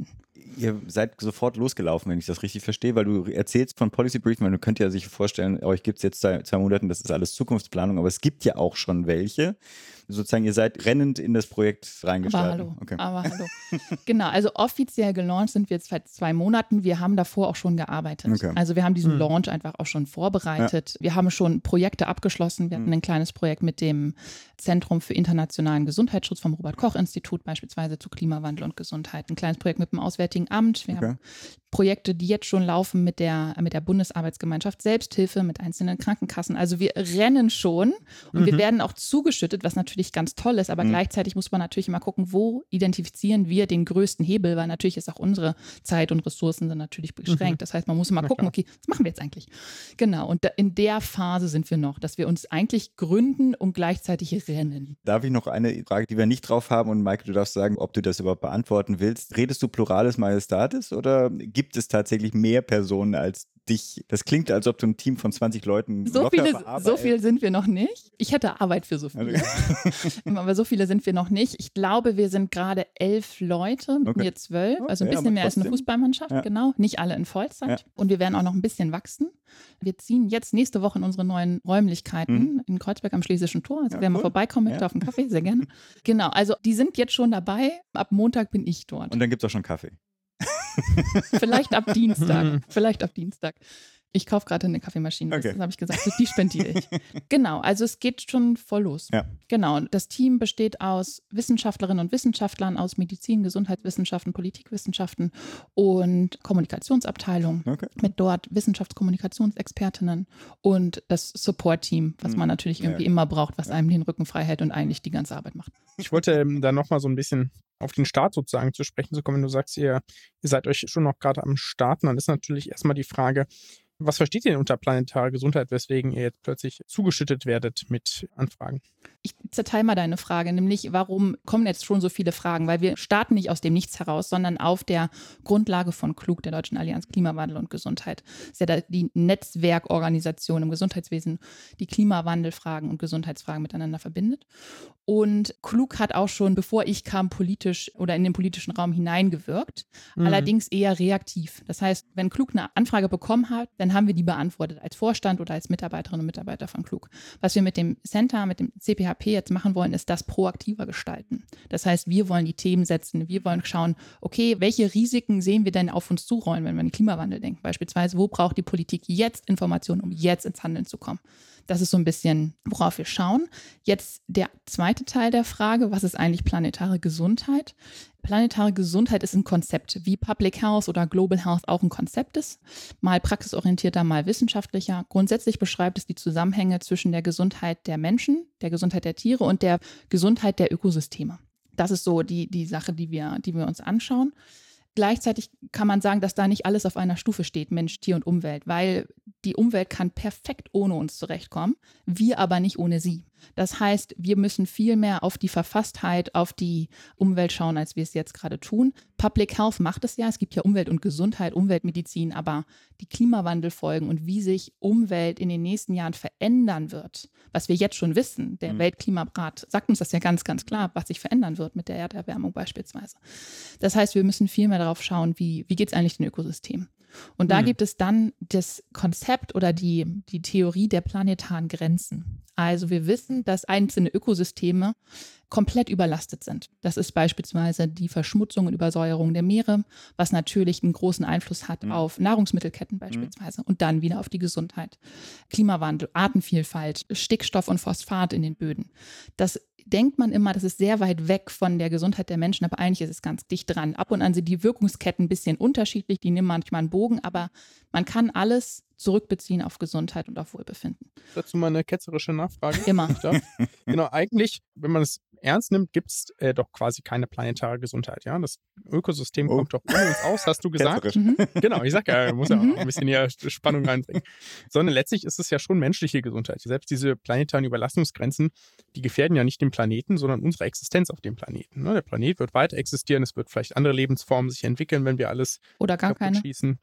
ihr seid sofort losgelaufen, wenn ich das richtig verstehe, weil du erzählst von Policy Briefing, weil du könnt ja sich vorstellen, euch gibt es jetzt 2 Monaten, das ist alles Zukunftsplanung, aber es gibt ja auch schon welche. Sozusagen, ihr seid rennend in das Projekt reingestartet. Aber hallo. Genau, also offiziell gelauncht sind wir jetzt seit 2 Monaten. Wir haben davor auch schon gearbeitet. Okay. Also wir haben diesen Launch einfach auch schon vorbereitet. Ja. Wir haben schon Projekte abgeschlossen. Wir hatten ein kleines Projekt mit dem Zentrum für internationalen Gesundheitsschutz vom Robert-Koch-Institut, beispielsweise zu Klimawandel und Gesundheit. Ein kleines Projekt mit dem Auswärtigen Amt. Wir haben Projekte, die jetzt schon laufen mit der Bundesarbeitsgemeinschaft Selbsthilfe, mit einzelnen Krankenkassen. Also wir rennen schon und wir werden auch zugeschüttet, was natürlich ganz toll ist, aber gleichzeitig muss man natürlich immer gucken, wo identifizieren wir den größten Hebel, weil natürlich ist auch unsere Zeit und Ressourcen sind natürlich beschränkt. Das heißt, man muss immer gucken, okay, was machen wir jetzt eigentlich? Genau, und in der Phase sind wir noch, dass wir uns eigentlich gründen und gleichzeitig rennen. Darf ich noch eine Frage, die wir nicht drauf haben, und Maike, du darfst sagen, ob du das überhaupt beantworten willst. Redest du Pluralis Majestatis oder gibt es tatsächlich mehr Personen als dich? Das klingt, als ob du ein Team von 20 Leuten so viel sind wir noch nicht. Ich hätte Arbeit für so viele. Aber so viele sind wir noch nicht. Ich glaube, wir sind gerade 11 Leute, mit mir 12. Also ein bisschen mehr als eine Fußballmannschaft, genau. Nicht alle in Vollzeit. Ja. Und wir werden auch noch ein bisschen wachsen. Wir ziehen jetzt nächste Woche in unsere neuen Räumlichkeiten in Kreuzberg am Schlesischen Tor. Also wer mal vorbeikommen möchte auf einen Kaffee, sehr gerne. Genau, also die sind jetzt schon dabei. Ab Montag bin ich dort. Und dann gibt es auch schon Kaffee. Vielleicht ab Dienstag. Ich kaufe gerade eine Kaffeemaschine, das habe ich gesagt, die spendiere ich. Genau, also es geht schon voll los. Ja. Genau, das Team besteht aus Wissenschaftlerinnen und Wissenschaftlern aus Medizin, Gesundheitswissenschaften, Politikwissenschaften und Kommunikationsabteilung mit dort Wissenschaftskommunikationsexpertinnen und das Support-Team, was man natürlich irgendwie immer braucht, was einem den Rücken frei hält und eigentlich die ganze Arbeit macht. Ich wollte da nochmal so ein bisschen auf den Start sozusagen zu sprechen zu kommen. Wenn du sagst, ihr seid euch schon noch gerade am Starten, dann ist natürlich erstmal die Frage, was versteht ihr denn unter planetarer Gesundheit, weswegen ihr jetzt plötzlich zugeschüttet werdet mit Anfragen? Ich zerteile mal deine Frage, nämlich warum kommen jetzt schon so viele Fragen? Weil wir starten nicht aus dem Nichts heraus, sondern auf der Grundlage von KLUG, der Deutschen Allianz Klimawandel und Gesundheit. Das ist ja die Netzwerkorganisation im Gesundheitswesen, die Klimawandelfragen und Gesundheitsfragen miteinander verbindet. Und KLUG hat auch schon, bevor ich kam, politisch oder in den politischen Raum hineingewirkt, allerdings eher reaktiv. Das heißt, wenn KLUG eine Anfrage bekommen hat, dann haben wir die beantwortet als Vorstand oder als Mitarbeiterinnen und Mitarbeiter von KLUG. Was wir mit dem Center, mit dem CPHP jetzt machen wollen, ist das proaktiver gestalten. Das heißt, wir wollen die Themen setzen, wir wollen schauen, okay, welche Risiken sehen wir denn auf uns zurollen, wenn wir an den Klimawandel denken? Beispielsweise, wo braucht die Politik jetzt Informationen, um jetzt ins Handeln zu kommen? Das ist so ein bisschen, worauf wir schauen. Jetzt der zweite Teil der Frage, was ist eigentlich planetare Gesundheit? Planetare Gesundheit ist ein Konzept, wie Public Health oder Global Health auch ein Konzept ist. Mal praxisorientierter, mal wissenschaftlicher. Grundsätzlich beschreibt es die Zusammenhänge zwischen der Gesundheit der Menschen, der Gesundheit der Tiere und der Gesundheit der Ökosysteme. Das ist so die Sache, die wir uns anschauen. Gleichzeitig kann man sagen, dass da nicht alles auf einer Stufe steht, Mensch, Tier und Umwelt, weil die Umwelt kann perfekt ohne uns zurechtkommen, wir aber nicht ohne sie. Das heißt, wir müssen viel mehr auf die Verfasstheit, auf die Umwelt schauen, als wir es jetzt gerade tun. Public Health macht es ja. Es gibt ja Umwelt und Gesundheit, Umweltmedizin, aber die Klimawandelfolgen und wie sich Umwelt in den nächsten Jahren verändern wird, was wir jetzt schon wissen, der Weltklimarat sagt uns das ja ganz, ganz klar, was sich verändern wird mit der Erderwärmung beispielsweise. Das heißt, wir müssen viel mehr darauf schauen, wie geht es eigentlich den Ökosystemen. Und da gibt es dann das Konzept oder die Theorie der planetaren Grenzen. Also wir wissen, dass einzelne Ökosysteme komplett überlastet sind. Das ist beispielsweise die Verschmutzung und Übersäuerung der Meere, was natürlich einen großen Einfluss hat auf Nahrungsmittelketten beispielsweise und dann wieder auf die Gesundheit. Klimawandel, Artenvielfalt, Stickstoff und Phosphat in den Böden. Das denkt man immer, das ist sehr weit weg von der Gesundheit der Menschen, aber eigentlich ist es ganz dicht dran. Ab und an sind die Wirkungsketten ein bisschen unterschiedlich, die nehmen manchmal einen Bogen, aber man kann alles zurückbeziehen auf Gesundheit und auf Wohlbefinden. Dazu mal eine ketzerische Nachfrage. Immer. Genau, eigentlich, wenn man es ernst nimmt, gibt es doch quasi keine planetare Gesundheit. Ja? Das Ökosystem kommt doch ohne uns aus, hast du gesagt. Genau, ich sag ja, muss ja auch ein bisschen hier Spannung reinbringen. Sondern letztlich ist es ja schon menschliche Gesundheit. Selbst diese planetaren Überlastungsgrenzen, die gefährden ja nicht den Planeten, sondern unsere Existenz auf dem Planeten. Ne? Der Planet wird weiter existieren, es wird vielleicht andere Lebensformen sich entwickeln, wenn wir alles oder gar keine schießen.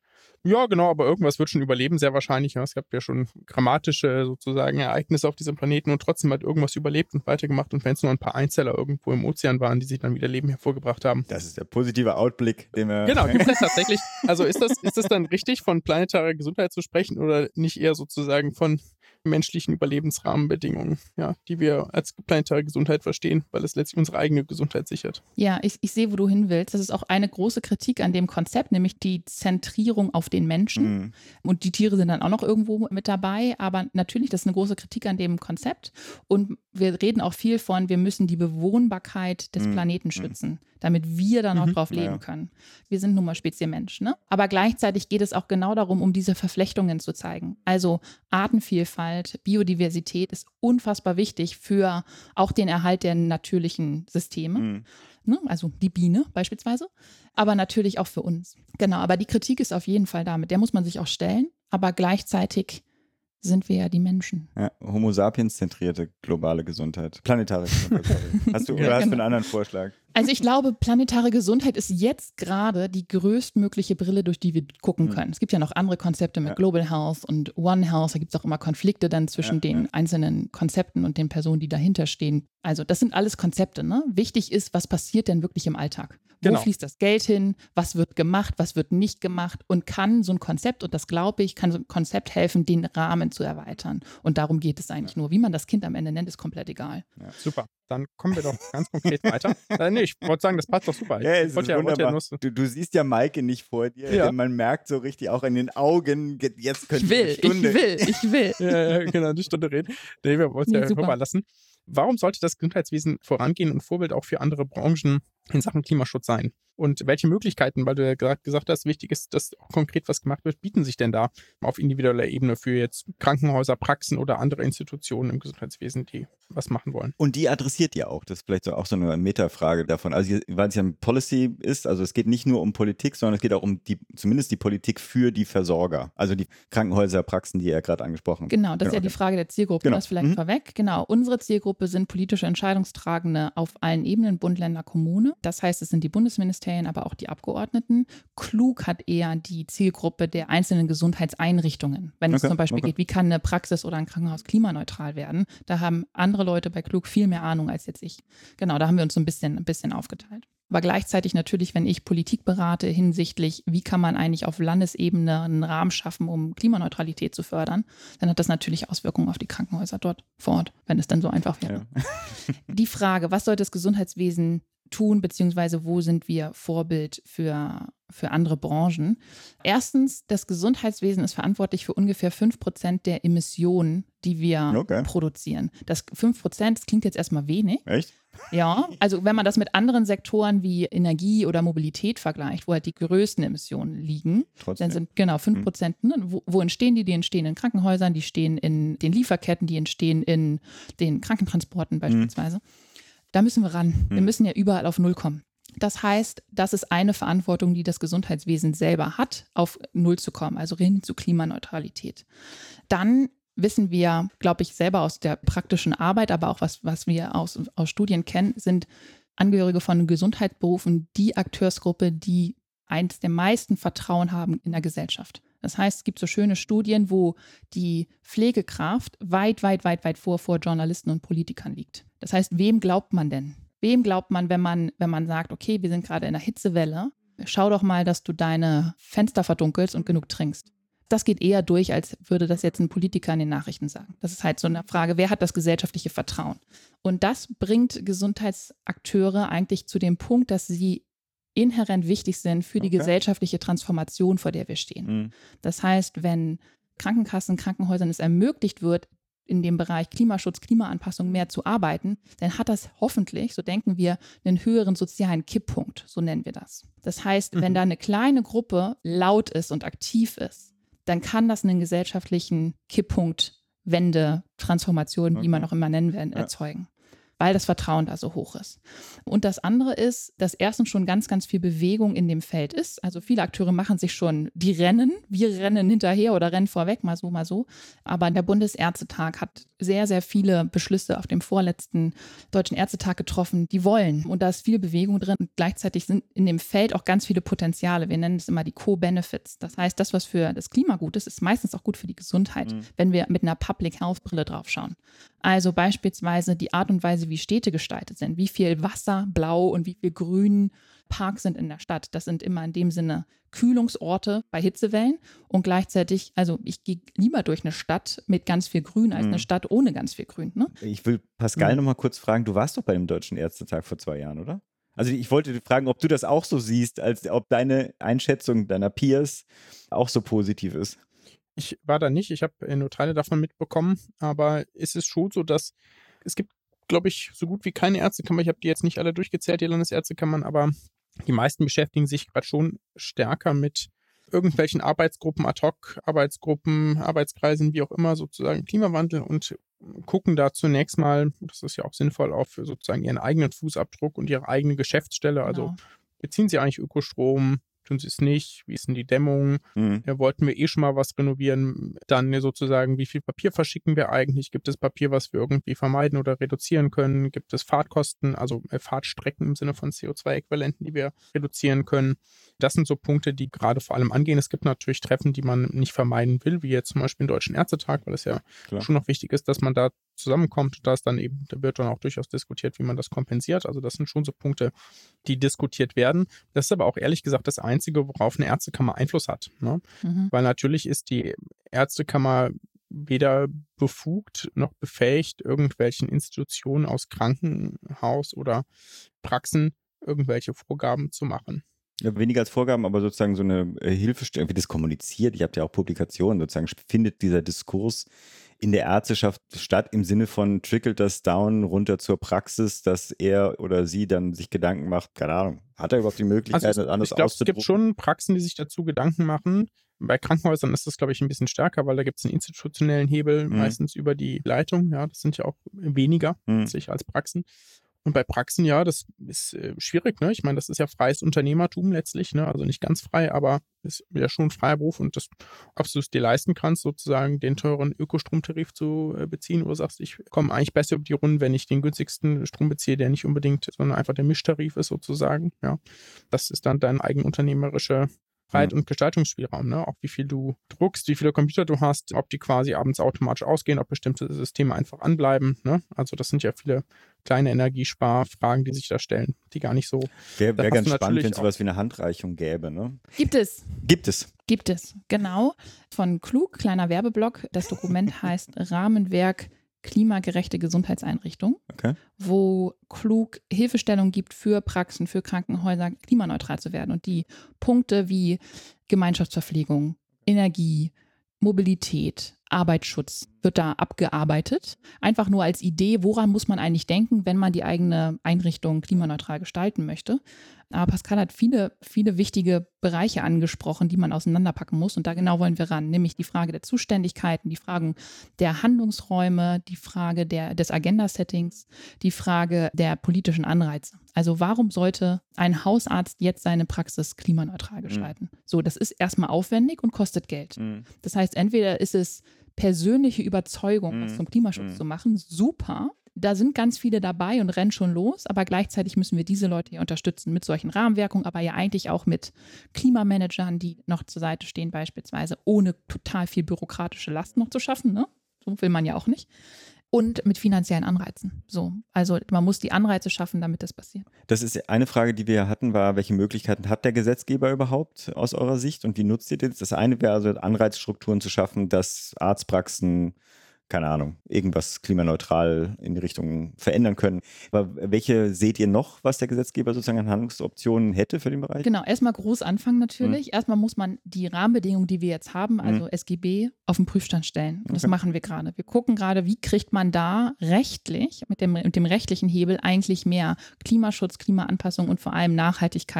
Ja, genau, aber irgendwas wird schon überleben, sehr wahrscheinlich. Ja. Es gab ja schon dramatische sozusagen Ereignisse auf diesem Planeten und trotzdem hat irgendwas überlebt und weitergemacht. Und wenn es nur ein paar Einzeller irgendwo im Ozean waren, die sich dann wieder Leben hervorgebracht haben. Das ist der positive Outblick, den wir... Genau, gibt es tatsächlich, also ist das dann richtig, von planetarer Gesundheit zu sprechen oder nicht eher sozusagen von menschlichen Überlebensrahmenbedingungen, ja, die wir als planetare Gesundheit verstehen, weil es letztlich unsere eigene Gesundheit sichert. Ja, ich sehe, wo du hin willst. Das ist auch eine große Kritik an dem Konzept, nämlich die Zentrierung auf den Menschen. Und die Tiere sind dann auch noch irgendwo mit dabei. Aber natürlich, das ist eine große Kritik an dem Konzept. Und wir reden auch viel von, wir müssen die Bewohnbarkeit des Planeten schützen, damit wir dann auch drauf leben können. Wir sind nun mal Spezies Mensch, ne? Aber gleichzeitig geht es auch genau darum, um diese Verflechtungen zu zeigen. Also Artenvielfalt, Biodiversität ist unfassbar wichtig für auch den Erhalt der natürlichen Systeme. Ne? Also die Biene beispielsweise, aber natürlich auch für uns. Genau, aber die Kritik ist auf jeden Fall damit. Der muss man sich auch stellen, aber gleichzeitig sind wir ja die Menschen. Ja, Homo sapiens zentrierte globale Gesundheit. Planetare Gesundheit, sorry. Hast du einen anderen Vorschlag? Also ich glaube, planetare Gesundheit ist jetzt gerade die größtmögliche Brille, durch die wir gucken können. Es gibt ja noch andere Konzepte mit Global Health und One Health. Da gibt es auch immer Konflikte dann zwischen den einzelnen Konzepten und den Personen, die dahinter stehen. Also das sind alles Konzepte, ne? Wichtig ist, was passiert denn wirklich im Alltag? Wo fließt das Geld hin? Was wird gemacht? Was wird nicht gemacht? Und kann so ein Konzept, und das glaube ich, kann so ein Konzept helfen, den Rahmen zu erweitern. Und darum geht es eigentlich nur. Wie man das Kind am Ende nennt, ist komplett egal. Ja. Super. Dann kommen wir doch ganz konkret weiter. Nee, ich wollte sagen, das passt doch super. Ja, es ist wunderbar. Du siehst ja Maike nicht vor dir. Ja. Man merkt so richtig auch in den Augen, jetzt könnte ich eine Stunde. Ich will. Ja, genau, eine Stunde reden. Nee, wir wollen es ja rüberlassen. Warum sollte das Gesundheitswesen vorangehen und Vorbild auch für andere Branchen in Sachen Klimaschutz sein? Und welche Möglichkeiten, weil du ja gerade gesagt hast, wichtig ist, dass auch konkret was gemacht wird, bieten sich denn da auf individueller Ebene für jetzt Krankenhäuser, Praxen oder andere Institutionen im Gesundheitswesen, die was machen wollen? Und die adressiert ja auch, das ist vielleicht auch so eine Metafrage davon, also weil es ja ein Policy ist, also es geht nicht nur um Politik, sondern es geht auch um zumindest die Politik für die Versorger, also die Krankenhäuser, Praxen, die ihr gerade angesprochen habt. Genau, das ist ja die Frage der Zielgruppe, das vielleicht vorweg. Genau, unsere Zielgruppe sind politische Entscheidungstragende auf allen Ebenen, Bund, Länder, Kommune. Das heißt, es sind die Bundesministerien, aber auch die Abgeordneten. Klug hat eher die Zielgruppe der einzelnen Gesundheitseinrichtungen. Wenn es zum Beispiel geht, wie kann eine Praxis oder ein Krankenhaus klimaneutral werden, da haben andere Leute bei Klug viel mehr Ahnung als jetzt ich. Genau, da haben wir uns so ein bisschen aufgeteilt. Aber gleichzeitig natürlich, wenn ich Politik berate hinsichtlich, wie kann man eigentlich auf Landesebene einen Rahmen schaffen, um Klimaneutralität zu fördern, dann hat das natürlich Auswirkungen auf die Krankenhäuser dort vor Ort, wenn es dann so einfach wäre. Ja. Die Frage, was sollte das Gesundheitswesen tun, beziehungsweise wo sind wir Vorbild für andere Branchen? Erstens, das Gesundheitswesen ist verantwortlich für ungefähr 5% der Emissionen, die wir produzieren. Das 5%, das klingt jetzt erstmal wenig. Echt? Ja, also wenn man das mit anderen Sektoren wie Energie oder Mobilität vergleicht, wo halt die größten Emissionen liegen, dann sind 5%, wo entstehen die? Die entstehen in Krankenhäusern, die stehen in den Lieferketten, die entstehen in den Krankentransporten beispielsweise. Da müssen wir ran. Wir müssen ja überall auf Null kommen. Das heißt, das ist eine Verantwortung, die das Gesundheitswesen selber hat, auf Null zu kommen, also hin zu Klimaneutralität. Dann wissen wir, glaube ich, selber aus der praktischen Arbeit, aber auch was wir aus Studien kennen, sind Angehörige von Gesundheitsberufen die Akteursgruppe, die eins der meisten Vertrauen haben in der Gesellschaft. Das heißt, es gibt so schöne Studien, wo die Pflegekraft weit vor Journalisten und Politikern liegt. Das heißt, wem glaubt man denn? Wem glaubt man, wenn man sagt, okay, wir sind gerade in einer Hitzewelle, schau doch mal, dass du deine Fenster verdunkelst und genug trinkst. Das geht eher durch, als würde das jetzt ein Politiker in den Nachrichten sagen. Das ist halt so eine Frage, wer hat das gesellschaftliche Vertrauen? Und das bringt Gesundheitsakteure eigentlich zu dem Punkt, dass sie inhärent wichtig sind für die gesellschaftliche Transformation, vor der wir stehen. Das heißt, wenn Krankenkassen, Krankenhäusern es ermöglicht wird, in dem Bereich Klimaschutz, Klimaanpassung mehr zu arbeiten, dann hat das hoffentlich, so denken wir, einen höheren sozialen Kipppunkt, so nennen wir das. Das heißt, wenn da eine kleine Gruppe laut ist und aktiv ist, dann kann das einen gesellschaftlichen Kipppunkt, Wende, Transformation, wie man auch immer nennen werden, erzeugen. weil das Vertrauen da so hoch ist. Und das andere ist, dass erstens schon ganz, ganz viel Bewegung in dem Feld ist. Also viele Akteure machen sich schon, die rennen, wir rennen hinterher oder rennen vorweg, mal so, mal so. Aber der Bundesärztetag hat sehr, sehr viele Beschlüsse auf dem vorletzten Deutschen Ärztetag getroffen, die wollen. Und da ist viel Bewegung drin. Und gleichzeitig sind in dem Feld auch ganz viele Potenziale. Wir nennen es immer die Co-Benefits. Das heißt, das, was für das Klima gut ist, ist meistens auch gut für die Gesundheit, wenn wir mit einer Public-Health-Brille drauf schauen. Also beispielsweise die Art und Weise, wie Städte gestaltet sind, wie viel Wasser, Blau und wie viel Grün Parks sind in der Stadt. Das sind immer in dem Sinne Kühlungsorte bei Hitzewellen und gleichzeitig, also ich gehe lieber durch eine Stadt mit ganz viel Grün als eine Stadt ohne ganz viel Grün. Ne? Ich will Pascal noch mal kurz fragen, du warst doch bei dem Deutschen Ärztetag vor 2 Jahren, oder? Also ich wollte fragen, ob du das auch so siehst, als ob deine Einschätzung deiner Peers auch so positiv ist. Ich war da nicht, ich habe nur Teile davon mitbekommen, aber es ist schon so, dass es gibt, glaube ich, so gut wie keine Ärztekammer, ich habe die jetzt nicht alle durchgezählt, die Landesärztekammern, aber die meisten beschäftigen sich gerade schon stärker mit irgendwelchen Arbeitsgruppen, Ad-Hoc-Arbeitsgruppen, Arbeitskreisen, wie auch immer, sozusagen Klimawandel und gucken da zunächst mal, das ist ja auch sinnvoll, auf sozusagen ihren eigenen Fußabdruck und ihre eigene Geschäftsstelle, also beziehen sie eigentlich Ökostrom, tun sie es nicht, wie ist denn die Dämmung, wollten wir schon mal was renovieren, dann sozusagen, wie viel Papier verschicken wir eigentlich, gibt es Papier, was wir irgendwie vermeiden oder reduzieren können, gibt es Fahrtkosten, also Fahrtstrecken im Sinne von CO2-Äquivalenten, die wir reduzieren können. Das sind so Punkte, die gerade vor allem angehen. Es gibt natürlich Treffen, die man nicht vermeiden will, wie jetzt zum Beispiel den Deutschen Ärztetag, weil es ja schon noch wichtig ist, dass man da zusammenkommt. Da wird dann auch durchaus diskutiert, wie man das kompensiert. Also das sind schon so Punkte, die diskutiert werden. Das ist aber auch ehrlich gesagt das Einzige, worauf eine Ärztekammer Einfluss hat. Ne? Weil natürlich ist die Ärztekammer weder befugt noch befähigt, irgendwelchen Institutionen aus Krankenhaus oder Praxen irgendwelche Vorgaben zu machen. Ja, weniger als Vorgaben, aber sozusagen so eine Hilfestellung, wie das kommuniziert. Ihr habt ja auch Publikationen, sozusagen findet dieser Diskurs in der Ärzteschaft statt, im Sinne von trickelt das down runter zur Praxis, dass er oder sie dann sich Gedanken macht, keine Ahnung, hat er überhaupt die Möglichkeit, das anders auszudrücken? Ich glaube, es gibt schon Praxen, die sich dazu Gedanken machen. Bei Krankenhäusern ist das, glaube ich, ein bisschen stärker, weil da gibt es einen institutionellen Hebel, meistens über die Leitung. Ja, das sind ja auch weniger als Praxen. Und bei Praxen, ja, das ist schwierig, ne? Ich meine, das ist ja freies Unternehmertum letztlich, ne? Also nicht ganz frei, aber ist ja schon ein freier Beruf und das, ob du es dir leisten kannst, sozusagen den teuren Ökostromtarif zu beziehen, oder sagst, ich komme eigentlich besser über die Runden, wenn ich den günstigsten Strom beziehe, der nicht unbedingt, sondern einfach der Mischtarif ist sozusagen, ja. Das ist dann dein eigenunternehmerische Freiheit und Gestaltungsspielraum, ne? Auch wie viel du druckst, wie viele Computer du hast, ob die quasi abends automatisch ausgehen, ob bestimmte Systeme einfach anbleiben, ne? Also das sind ja viele kleine Energiesparfragen, die sich da stellen, die gar nicht so... Wäre ganz spannend, wenn es sowas wie eine Handreichung gäbe, ne? Gibt es. Gibt es, genau. Von Klug, kleiner Werbeblock. Das Dokument heißt Rahmenwerk klimagerechte Gesundheitseinrichtung, wo Klug Hilfestellung gibt für Praxen, für Krankenhäuser, klimaneutral zu werden. Und die Punkte wie Gemeinschaftsverpflegung, Energie, Mobilität, Arbeitsschutz wird da abgearbeitet. Einfach nur als Idee, woran muss man eigentlich denken, wenn man die eigene Einrichtung klimaneutral gestalten möchte. Aber Pascal hat viele, viele wichtige Bereiche angesprochen, die man auseinanderpacken muss. Und da genau wollen wir ran, nämlich die Frage der Zuständigkeiten, die Fragen der Handlungsräume, die Frage des Agenda-Settings, die Frage der politischen Anreize. Also warum sollte ein Hausarzt jetzt seine Praxis klimaneutral gestalten? So, das ist erstmal aufwendig und kostet Geld. Das heißt, entweder ist es persönliche Überzeugung, was zum Klimaschutz zu machen, super. Da sind ganz viele dabei und rennen schon los, aber gleichzeitig müssen wir diese Leute hier unterstützen mit solchen Rahmenwirkungen, aber ja eigentlich auch mit Klimamanagern, die noch zur Seite stehen beispielsweise, ohne total viel bürokratische Last noch zu schaffen, ne? So will man ja auch nicht. Und mit finanziellen Anreizen. So, also man muss die Anreize schaffen, damit das passiert. Das ist eine Frage, die wir hatten, war, welche Möglichkeiten hat der Gesetzgeber überhaupt aus eurer Sicht und wie nutzt ihr das? Das eine wäre also Anreizstrukturen zu schaffen, dass Arztpraxen, keine Ahnung, irgendwas klimaneutral in die Richtung verändern können. Aber welche seht ihr noch, was der Gesetzgeber sozusagen an Handlungsoptionen hätte für den Bereich? Genau, erstmal groß anfangen natürlich. Erstmal muss man die Rahmenbedingungen, die wir jetzt haben, also SGB, auf den Prüfstand stellen. Und das machen wir gerade. Wir gucken gerade, wie kriegt man da rechtlich, mit dem rechtlichen Hebel eigentlich mehr Klimaschutz, Klimaanpassung und vor allem Nachhaltigkeit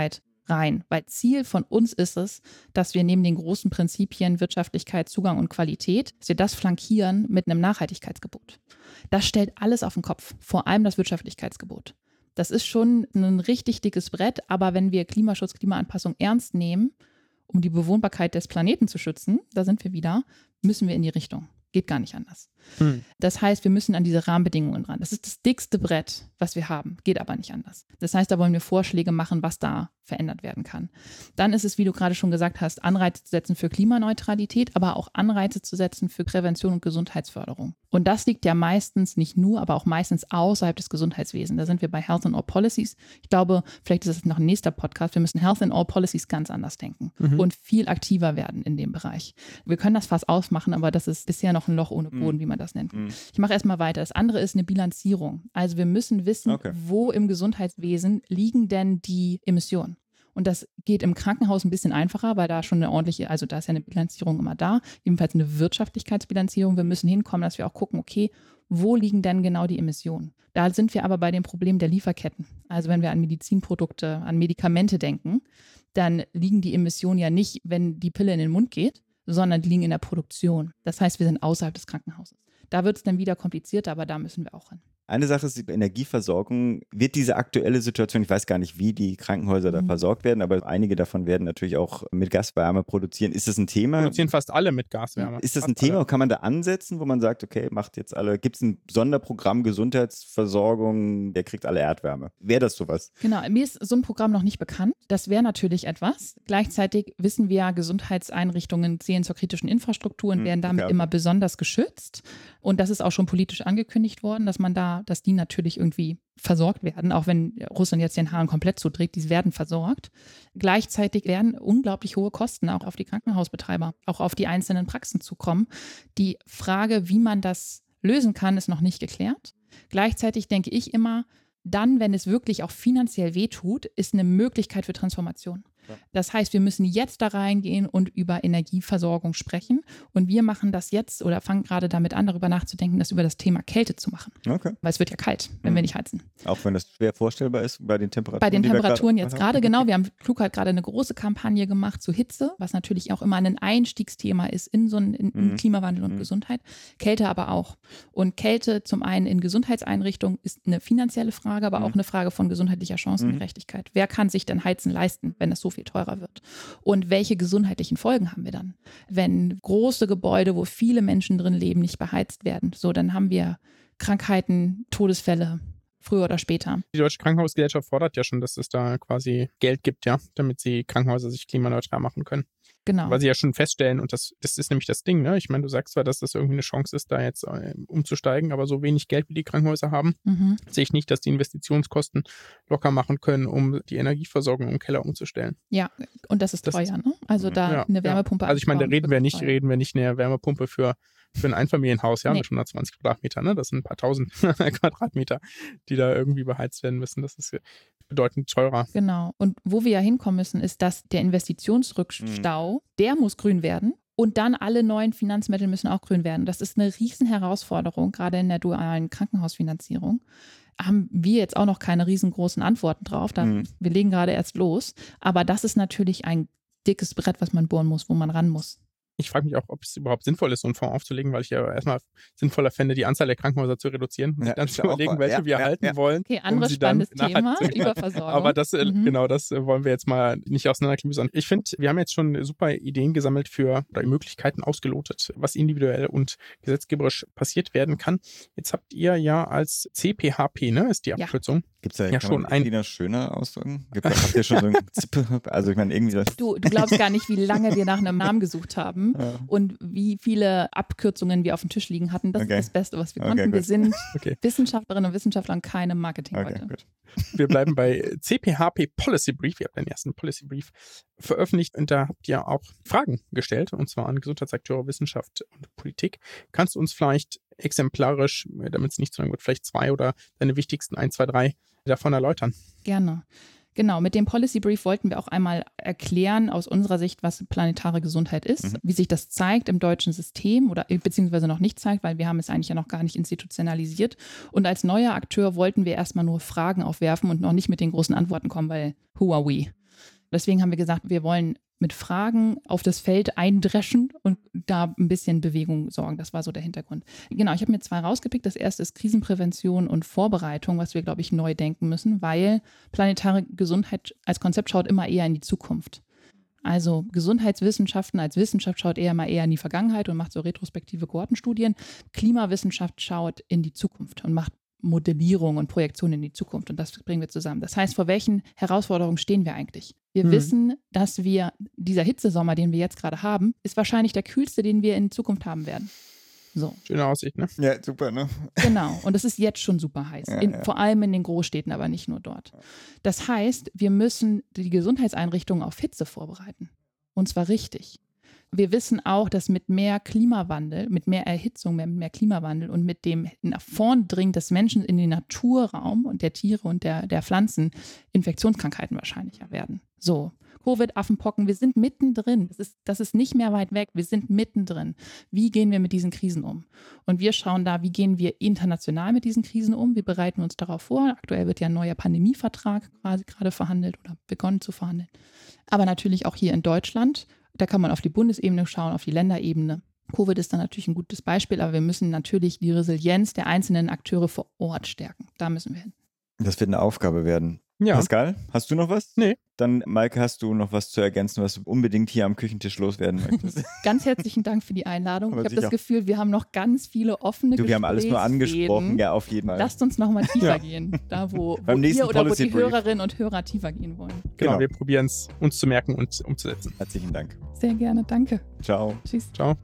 rein, weil Ziel von uns ist es, dass wir neben den großen Prinzipien Wirtschaftlichkeit, Zugang und Qualität, dass wir das flankieren mit einem Nachhaltigkeitsgebot. Das stellt alles auf den Kopf, vor allem das Wirtschaftlichkeitsgebot. Das ist schon ein richtig dickes Brett, aber wenn wir Klimaschutz, Klimaanpassung ernst nehmen, um die Bewohnbarkeit des Planeten zu schützen, da sind wir wieder, müssen wir in die Richtung. Geht gar nicht anders. Das heißt, wir müssen an diese Rahmenbedingungen ran. Das ist das dickste Brett, was wir haben. Geht aber nicht anders. Das heißt, da wollen wir Vorschläge machen, was da verändert werden kann. Dann ist es, wie du gerade schon gesagt hast, Anreize zu setzen für Klimaneutralität, aber auch Anreize zu setzen für Prävention und Gesundheitsförderung. Und das liegt ja meistens, nicht nur, aber auch meistens außerhalb des Gesundheitswesens. Da sind wir bei Health in All Policies. Ich glaube, vielleicht ist es noch ein nächster Podcast. Wir müssen Health in All Policies ganz anders denken und viel aktiver werden in dem Bereich. Wir können das fast ausmachen, aber das ist bisher noch ein Loch ohne Boden, wie man das nennt. Ich mache erstmal weiter. Das andere ist eine Bilanzierung. Also wir müssen wissen, wo im Gesundheitswesen liegen denn die Emissionen. Und das geht im Krankenhaus ein bisschen einfacher, weil da schon eine ordentliche, also da ist ja eine Bilanzierung immer da, jedenfalls eine Wirtschaftlichkeitsbilanzierung. Wir müssen hinkommen, dass wir auch gucken, okay, wo liegen denn genau die Emissionen? Da sind wir aber bei dem Problem der Lieferketten. Also wenn wir an Medizinprodukte, an Medikamente denken, dann liegen die Emissionen ja nicht, wenn die Pille in den Mund geht, sondern die liegen in der Produktion. Das heißt, wir sind außerhalb des Krankenhauses. Da wird es dann wieder komplizierter, aber da müssen wir auch hin. Eine Sache ist die Energieversorgung. Wird diese aktuelle Situation, ich weiß gar nicht, wie die Krankenhäuser da versorgt werden, aber einige davon werden natürlich auch mit Gaswärme produzieren. Ist das ein Thema? Produzieren fast alle mit Gaswärme. Ist das ein Thema? Alle. Kann man da ansetzen, wo man sagt, okay, macht jetzt alle, gibt es ein Sonderprogramm Gesundheitsversorgung, der kriegt alle Erdwärme? Wäre das sowas? Genau, mir ist so ein Programm noch nicht bekannt. Das wäre natürlich etwas. Gleichzeitig wissen wir, Gesundheitseinrichtungen zählen zur kritischen Infrastruktur und werden damit immer besonders geschützt. Und das ist auch schon politisch angekündigt worden, dass die natürlich irgendwie versorgt werden, auch wenn Russland jetzt den Hahn komplett zudreht, die werden versorgt. Gleichzeitig werden unglaublich hohe Kosten auch auf die Krankenhausbetreiber, auch auf die einzelnen Praxen zukommen. Die Frage, wie man das lösen kann, ist noch nicht geklärt. Gleichzeitig denke ich immer, dann, wenn es wirklich auch finanziell wehtut, ist eine Möglichkeit für Transformation. Das heißt, wir müssen jetzt da reingehen und über Energieversorgung sprechen. Und wir machen das jetzt oder fangen gerade damit an, darüber nachzudenken, das über das Thema Kälte zu machen. Okay. Weil es wird ja kalt, wenn wir nicht heizen. Auch wenn das schwer vorstellbar ist bei den Temperaturen. Bei den Temperaturen jetzt gerade, genau. Wir haben klug halt gerade eine große Kampagne gemacht zu Hitze, was natürlich auch immer ein Einstiegsthema ist in so einen Klimawandel und Gesundheit. Kälte aber auch. Und Kälte zum einen in Gesundheitseinrichtungen ist eine finanzielle Frage, aber auch eine Frage von gesundheitlicher Chancengerechtigkeit. Wer kann sich denn Heizen leisten, wenn es so viel teurer wird? Und welche gesundheitlichen Folgen haben wir dann? Wenn große Gebäude, wo viele Menschen drin leben, nicht beheizt werden, so dann haben wir Krankheiten, Todesfälle, früher oder später. Die Deutsche Krankenhausgesellschaft fordert ja schon, dass es da quasi Geld gibt, ja, damit sie Krankenhäuser sich klimaneutral machen können. Genau. Weil sie ja schon feststellen, und das ist nämlich das Ding, ne? Ich meine, du sagst zwar, dass das irgendwie eine Chance ist, da jetzt umzusteigen, aber so wenig Geld wie die Krankenhäuser haben, sehe ich nicht, dass die Investitionskosten locker machen können, um die Energieversorgung im Keller umzustellen. Ja, und das ist teuer, ne? Also da eine Wärmepumpe. Also ich meine, da reden wir nicht eine Wärmepumpe für ein Einfamilienhaus, ja, mit 120 Quadratmetern, ne? Das sind ein paar tausend Quadratmeter, die da irgendwie beheizt werden müssen. Das ist bedeutend teurer. Genau. Und wo wir ja hinkommen müssen, ist, dass der Investitionsrückstau, der muss grün werden. Und dann alle neuen Finanzmittel müssen auch grün werden. Das ist eine riesen Herausforderung, gerade in der dualen Krankenhausfinanzierung. Haben wir jetzt auch noch keine riesengroßen Antworten drauf. Wir legen gerade erst los. Aber das ist natürlich ein dickes Brett, was man bohren muss, wo man ran muss. Ich frage mich auch, ob es überhaupt sinnvoll ist, so einen Fonds aufzulegen, weil ich ja erstmal sinnvoller fände, die Anzahl der Krankenhäuser zu reduzieren und dann zu überlegen, welche wir halten wollen. Okay, anderes spannendes Thema, Überversorgung. Aber das, genau, das wollen wir jetzt mal nicht auseinanderklamüsern. Ich finde, wir haben jetzt schon super Ideen gesammelt oder Möglichkeiten ausgelotet, was individuell und gesetzgeberisch passiert werden kann. Jetzt habt ihr ja als CPHP, ne, ist die Abkürzung. Gibt es da schon ein schöner ausdrücken? Habt ihr schon so ein also ich meine irgendwie das. Du glaubst gar nicht, wie lange wir nach einem Namen gesucht haben und wie viele Abkürzungen wir auf dem Tisch liegen hatten. Das ist das Beste, was wir konnten. Wir sind Wissenschaftlerinnen und Wissenschaftler und keine Marketing-Leute. Gut. Wir bleiben bei CPHP Policy Brief. Ihr habt den ersten Policy Brief veröffentlicht und da habt ihr auch Fragen gestellt, und zwar an Gesundheitsakteure, Wissenschaft und Politik. Kannst du uns vielleicht exemplarisch, damit es nicht zu lang wird, vielleicht 2 oder deine wichtigsten 1, 2, 3 davon erläutern? Gerne. Genau, mit dem Policy Brief wollten wir auch einmal erklären aus unserer Sicht, was planetare Gesundheit ist, wie sich das zeigt im deutschen System oder beziehungsweise noch nicht zeigt, weil wir haben es eigentlich ja noch gar nicht institutionalisiert. Und als neuer Akteur wollten wir erstmal nur Fragen aufwerfen und noch nicht mit den großen Antworten kommen, weil who are we? Deswegen haben wir gesagt, wir wollen mit Fragen auf das Feld eindreschen und da ein bisschen Bewegung sorgen. Das war so der Hintergrund. Genau, ich habe mir 2 rausgepickt. Das erste ist Krisenprävention und Vorbereitung, was wir, glaube ich, neu denken müssen, weil planetare Gesundheit als Konzept schaut immer eher in die Zukunft. Also Gesundheitswissenschaften als Wissenschaft schaut eher in die Vergangenheit und macht so retrospektive Kohortenstudien. Klimawissenschaft schaut in die Zukunft und macht Modellierung und Projektion in die Zukunft. Und das bringen wir zusammen. Das heißt, vor welchen Herausforderungen stehen wir eigentlich? Wir wissen, dass dieser Hitzesommer, den wir jetzt gerade haben, ist wahrscheinlich der kühlste, den wir in Zukunft haben werden. So. Schöne Aussicht, ne? Ja, super, ne? Genau. Und es ist jetzt schon super heiß. Vor allem in den Großstädten, aber nicht nur dort. Das heißt, wir müssen die Gesundheitseinrichtungen auf Hitze vorbereiten. Und zwar richtig. Wir wissen auch, dass mit mehr Klimawandel, mit mehr Erhitzung, mit mehr Klimawandel und mit dem nach vorn Dringen des Menschen in den Naturraum und der Tiere und der Pflanzen Infektionskrankheiten wahrscheinlicher werden. So, Covid, Affenpocken, wir sind mittendrin. Das ist nicht mehr weit weg. Wir sind mittendrin. Wie gehen wir mit diesen Krisen um? Und wir schauen da, wie gehen wir international mit diesen Krisen um? Wir bereiten uns darauf vor. Aktuell wird ja ein neuer Pandemievertrag quasi gerade verhandelt oder begonnen zu verhandeln. Aber natürlich auch hier in Deutschland. Da kann man auf die Bundesebene schauen, auf die Länderebene. Covid ist dann natürlich ein gutes Beispiel, aber wir müssen natürlich die Resilienz der einzelnen Akteure vor Ort stärken. Da müssen wir hin. Das wird eine Aufgabe werden. Ja. Pascal, hast du noch was? Nee. Dann, Maike, hast du noch was zu ergänzen, was du unbedingt hier am Küchentisch loswerden möchtest? Ganz herzlichen Dank für die Einladung. Aber Ich habe sicher. das Gefühl, wir haben noch ganz viele offene Wir haben alles nur angesprochen, Gesprächsthemen. ja, auf jeden Fall. Lasst uns noch mal tiefer gehen, da wo Beim nächsten ihr oder wo Policy die Brief. Hörerinnen und Hörer tiefer gehen wollen. Genau, wir probieren es uns zu merken und umzusetzen. Herzlichen Dank. Sehr gerne, danke. Ciao. Tschüss. Ciao.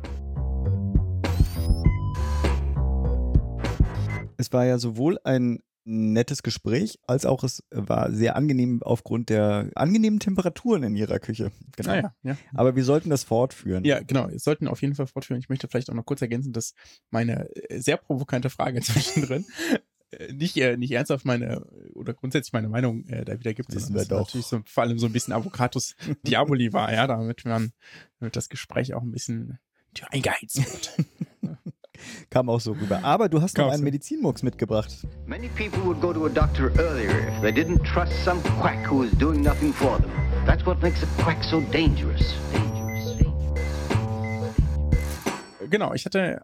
Es war ja sowohl ein nettes Gespräch, als auch es war sehr angenehm aufgrund der angenehmen Temperaturen in ihrer Küche. Genau. Ja. Aber wir sollten das fortführen. Ja, genau. Wir sollten auf jeden Fall fortführen. Ich möchte vielleicht auch noch kurz ergänzen, dass meine sehr provokante Frage zwischendrin nicht ernsthaft oder grundsätzlich meine Meinung da wieder gibt. Wissen sondern wir dass doch. natürlich so, vor allem so ein bisschen Avocatus Diaboli war, ja, damit das Gespräch auch ein bisschen eingeheizt wird. Kam auch so rüber. Aber du hast noch Kam einen so. Medizinmux mitgebracht. Many people would go to a doctor earlier if they didn't trust some quack who is doing nothing for them. That's what makes a quack so dangerous. Genau, ich dachte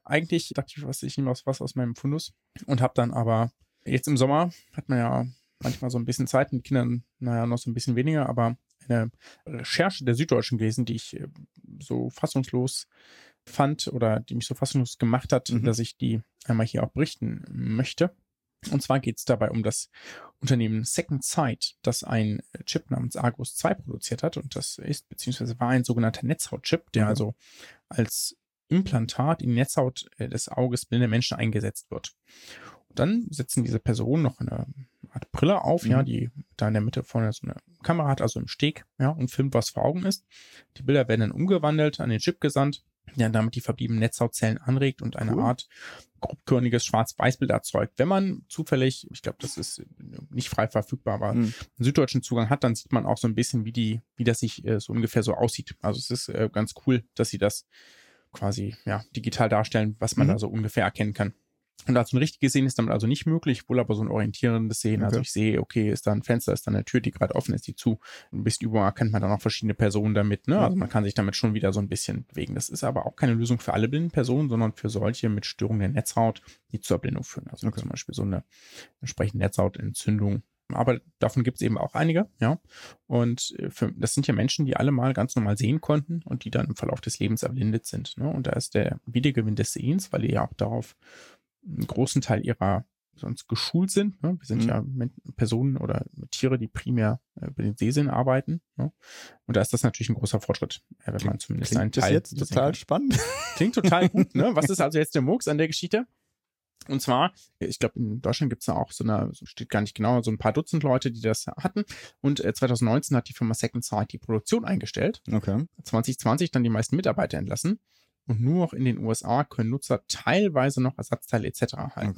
ich nehme was aus meinem Fundus und habe dann aber jetzt im Sommer hat man ja manchmal so ein bisschen Zeit mit Kindern, noch so ein bisschen weniger, aber eine Recherche der Süddeutschen gelesen, die ich so fassungslos fand oder die mich so fassungslos gemacht hat, dass ich die einmal hier auch berichten möchte. Und zwar geht es dabei um das Unternehmen Second Sight, das ein Chip namens Argus 2 produziert hat. Und das ist, beziehungsweise war ein sogenannter Netzhautchip, der also als Implantat in die Netzhaut des Auges blinde Menschen eingesetzt wird. Und dann setzen diese Personen noch eine Art Brille auf, ja, die da in der Mitte vorne so eine Kamera hat, also im Steg, ja, und filmt, was vor Augen ist. Die Bilder werden dann umgewandelt, an den Chip gesandt, der damit die verbliebenen Netzhautzellen anregt und eine Art grobkörniges Schwarz-Weiß-Bild erzeugt. Wenn man zufällig, ich glaube, das ist nicht frei verfügbar, aber einen süddeutschen Zugang hat, dann sieht man auch so ein bisschen, wie das sich so ungefähr so aussieht. Also es ist ganz cool, dass sie das quasi digital darstellen, was man da so ungefähr erkennen kann. Und dazu ein richtiges Sehen ist damit also nicht möglich, wohl aber so ein orientierendes Sehen. Okay. Also ich sehe, okay, ist da ein Fenster, ist da eine Tür, die gerade offen ist, die zu. Ein bisschen Übung erkennt man dann auch verschiedene Personen damit. Ne? Also man kann sich damit schon wieder so ein bisschen bewegen. Das ist aber auch keine Lösung für alle blinden Personen, sondern für solche mit Störungen der Netzhaut, die zur Erblindung führen. Also zum Beispiel so eine entsprechende Netzhautentzündung. Aber davon gibt es eben auch einige, ja. Und das sind ja Menschen, die alle mal ganz normal sehen konnten und die dann im Verlauf des Lebens erblindet sind. Ne? Und da ist der Wiedergewinn des Sehens, weil die ja auch darauf einen großen Teil ihrer sonst geschult sind. Ne? Wir sind ja Personen oder Tiere, die primär über den Sehsinn arbeiten. Ne? Und da ist das natürlich ein großer Fortschritt, wenn man zumindest einen Teil. Das ist jetzt total spannend. Klingt total gut. Ne? Was ist also jetzt der Murks an der Geschichte? Und zwar, ich glaube, in Deutschland gibt es da auch steht gar nicht genau, so ein paar Dutzend Leute, die das hatten. Und 2019 hat die Firma Second Sight die Produktion eingestellt. Okay. 2020 dann die meisten Mitarbeiter entlassen. Und nur noch in den USA können Nutzer teilweise noch Ersatzteile etc. erhalten. Okay.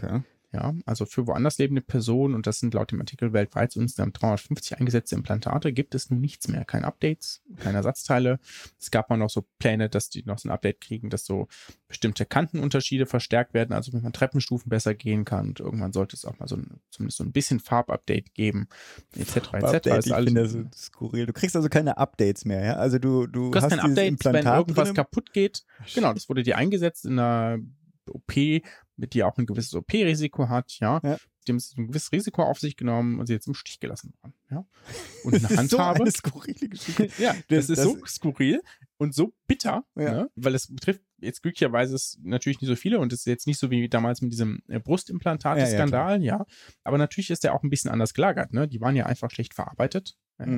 Ja, also für woanders lebende Personen, und das sind laut dem Artikel weltweit insgesamt 350 eingesetzte Implantate, gibt es nun nichts mehr. Keine Updates, keine Ersatzteile. Es gab mal noch so Pläne, dass die noch so ein Update kriegen, dass so bestimmte Kantenunterschiede verstärkt werden, also wenn man Treppenstufen besser gehen kann, und irgendwann sollte es auch mal zumindest so ein bisschen Farbupdate geben, etc. Update, ich finde das so skurril. Du kriegst also keine Updates mehr, ja? Also du hast hast kein dieses Update, Implantat wenn irgendwas drin. kaputt geht. Genau, das wurde dir eingesetzt in einer OP, mit die auch ein gewisses OP-Risiko hat, ja. Dem ist ein gewisses Risiko auf sich genommen und sie jetzt im Stich gelassen worden, ja. Und eine Das ist so Handhabe. eine skurrile Geschichte. Ja, das ist so skurril und so bitter, ne? Weil es betrifft jetzt glücklicherweise ist natürlich nicht so viele und es ist jetzt nicht so wie damals mit diesem Brustimplantate-Skandal, ja. Aber natürlich ist der auch ein bisschen anders gelagert, ne? Die waren ja einfach schlecht verarbeitet.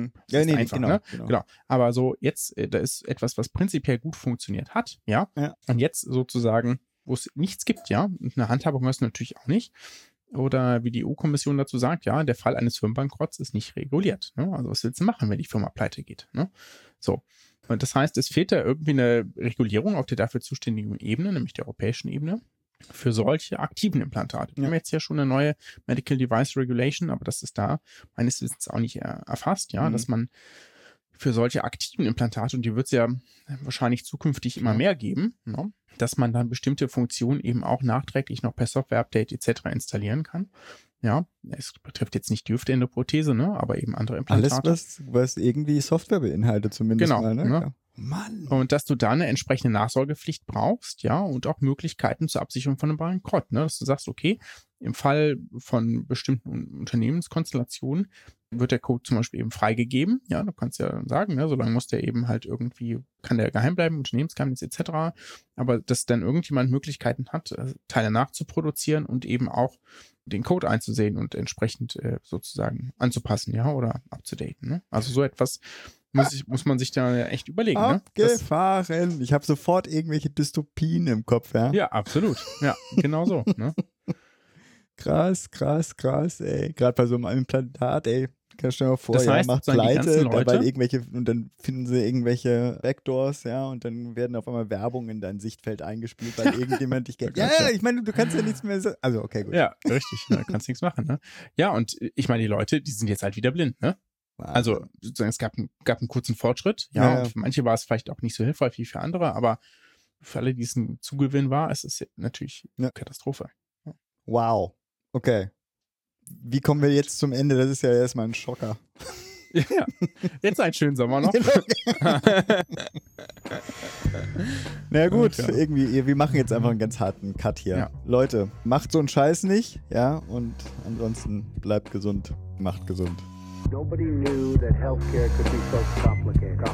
Genau. Aber so jetzt, da ist etwas, was prinzipiell gut funktioniert hat, ja. Und jetzt sozusagen, wo es nichts gibt, ja, und eine Handhabung hast du natürlich auch nicht. Oder wie die EU-Kommission dazu sagt, ja, der Fall eines Firmenbankrotts ist nicht reguliert. Ne? Also was willst du machen, wenn die Firma pleite geht? Ne? So. Und das heißt, es fehlt da irgendwie eine Regulierung auf der dafür zuständigen Ebene, nämlich der europäischen Ebene, für solche aktiven Implantate. Wir haben jetzt ja schon eine neue Medical Device Regulation, aber das ist da meines Wissens auch nicht erfasst, ja, dass man für solche aktiven Implantate, und die wird es ja wahrscheinlich zukünftig immer mehr geben, ne, dass man dann bestimmte Funktionen eben auch nachträglich noch per Software-Update etc. installieren kann. Ja, es betrifft jetzt nicht die Hüftendoprothese, ne, aber eben andere Implantate. Alles, was irgendwie Software beinhaltet zumindest mal. Ne? Ne? Mann. Und dass du da eine entsprechende Nachsorgepflicht brauchst, ja, und auch Möglichkeiten zur Absicherung von einem Bankrott, ne, dass du sagst, okay, im Fall von bestimmten Unternehmenskonstellationen wird der Code zum Beispiel eben freigegeben, ja, du kannst ja sagen, ne, solange muss der eben halt irgendwie, kann der geheim bleiben, Unternehmensgeheimnis etc., aber dass dann irgendjemand Möglichkeiten hat, Teile nachzuproduzieren und eben auch den Code einzusehen und entsprechend sozusagen anzupassen, ja, oder abzudaten, ne? Also so etwas muss man sich da echt überlegen. Abgefahren. Ne? Ich habe sofort irgendwelche Dystopien im Kopf, ja? Ja, absolut. Ja, genau so. Ne? Krass, ey. Gerade bei so einem Implantat, ey. Kannst du dir mal vor, das heißt, macht pleite, und dann finden sie irgendwelche Backdoors, ja, und dann werden auf einmal Werbung in dein Sichtfeld eingespielt, weil irgendjemand dich kennt. Ich meine, du kannst ja nichts mehr so. Also, okay, gut. Ja, richtig, ne? Kannst nichts machen, ne? Ja, und ich meine, die Leute, die sind jetzt halt wieder blind, ne? Also sozusagen, es gab einen kurzen Fortschritt, ja. Und für manche war es vielleicht auch nicht so hilfreich wie für andere, aber für alle, die es ein Zugewinn war, es ist natürlich eine Katastrophe. Ja. Wow, okay. Wie kommen wir jetzt zum Ende? Das ist ja erstmal ein Schocker. Ja, jetzt einen schönen Sommer noch. Na gut, irgendwie, wir machen jetzt einfach einen ganz harten Cut hier. Ja. Leute, macht so einen Scheiß nicht, ja, und ansonsten bleibt gesund, macht gesund. Nobody knew that healthcare could be so complicated.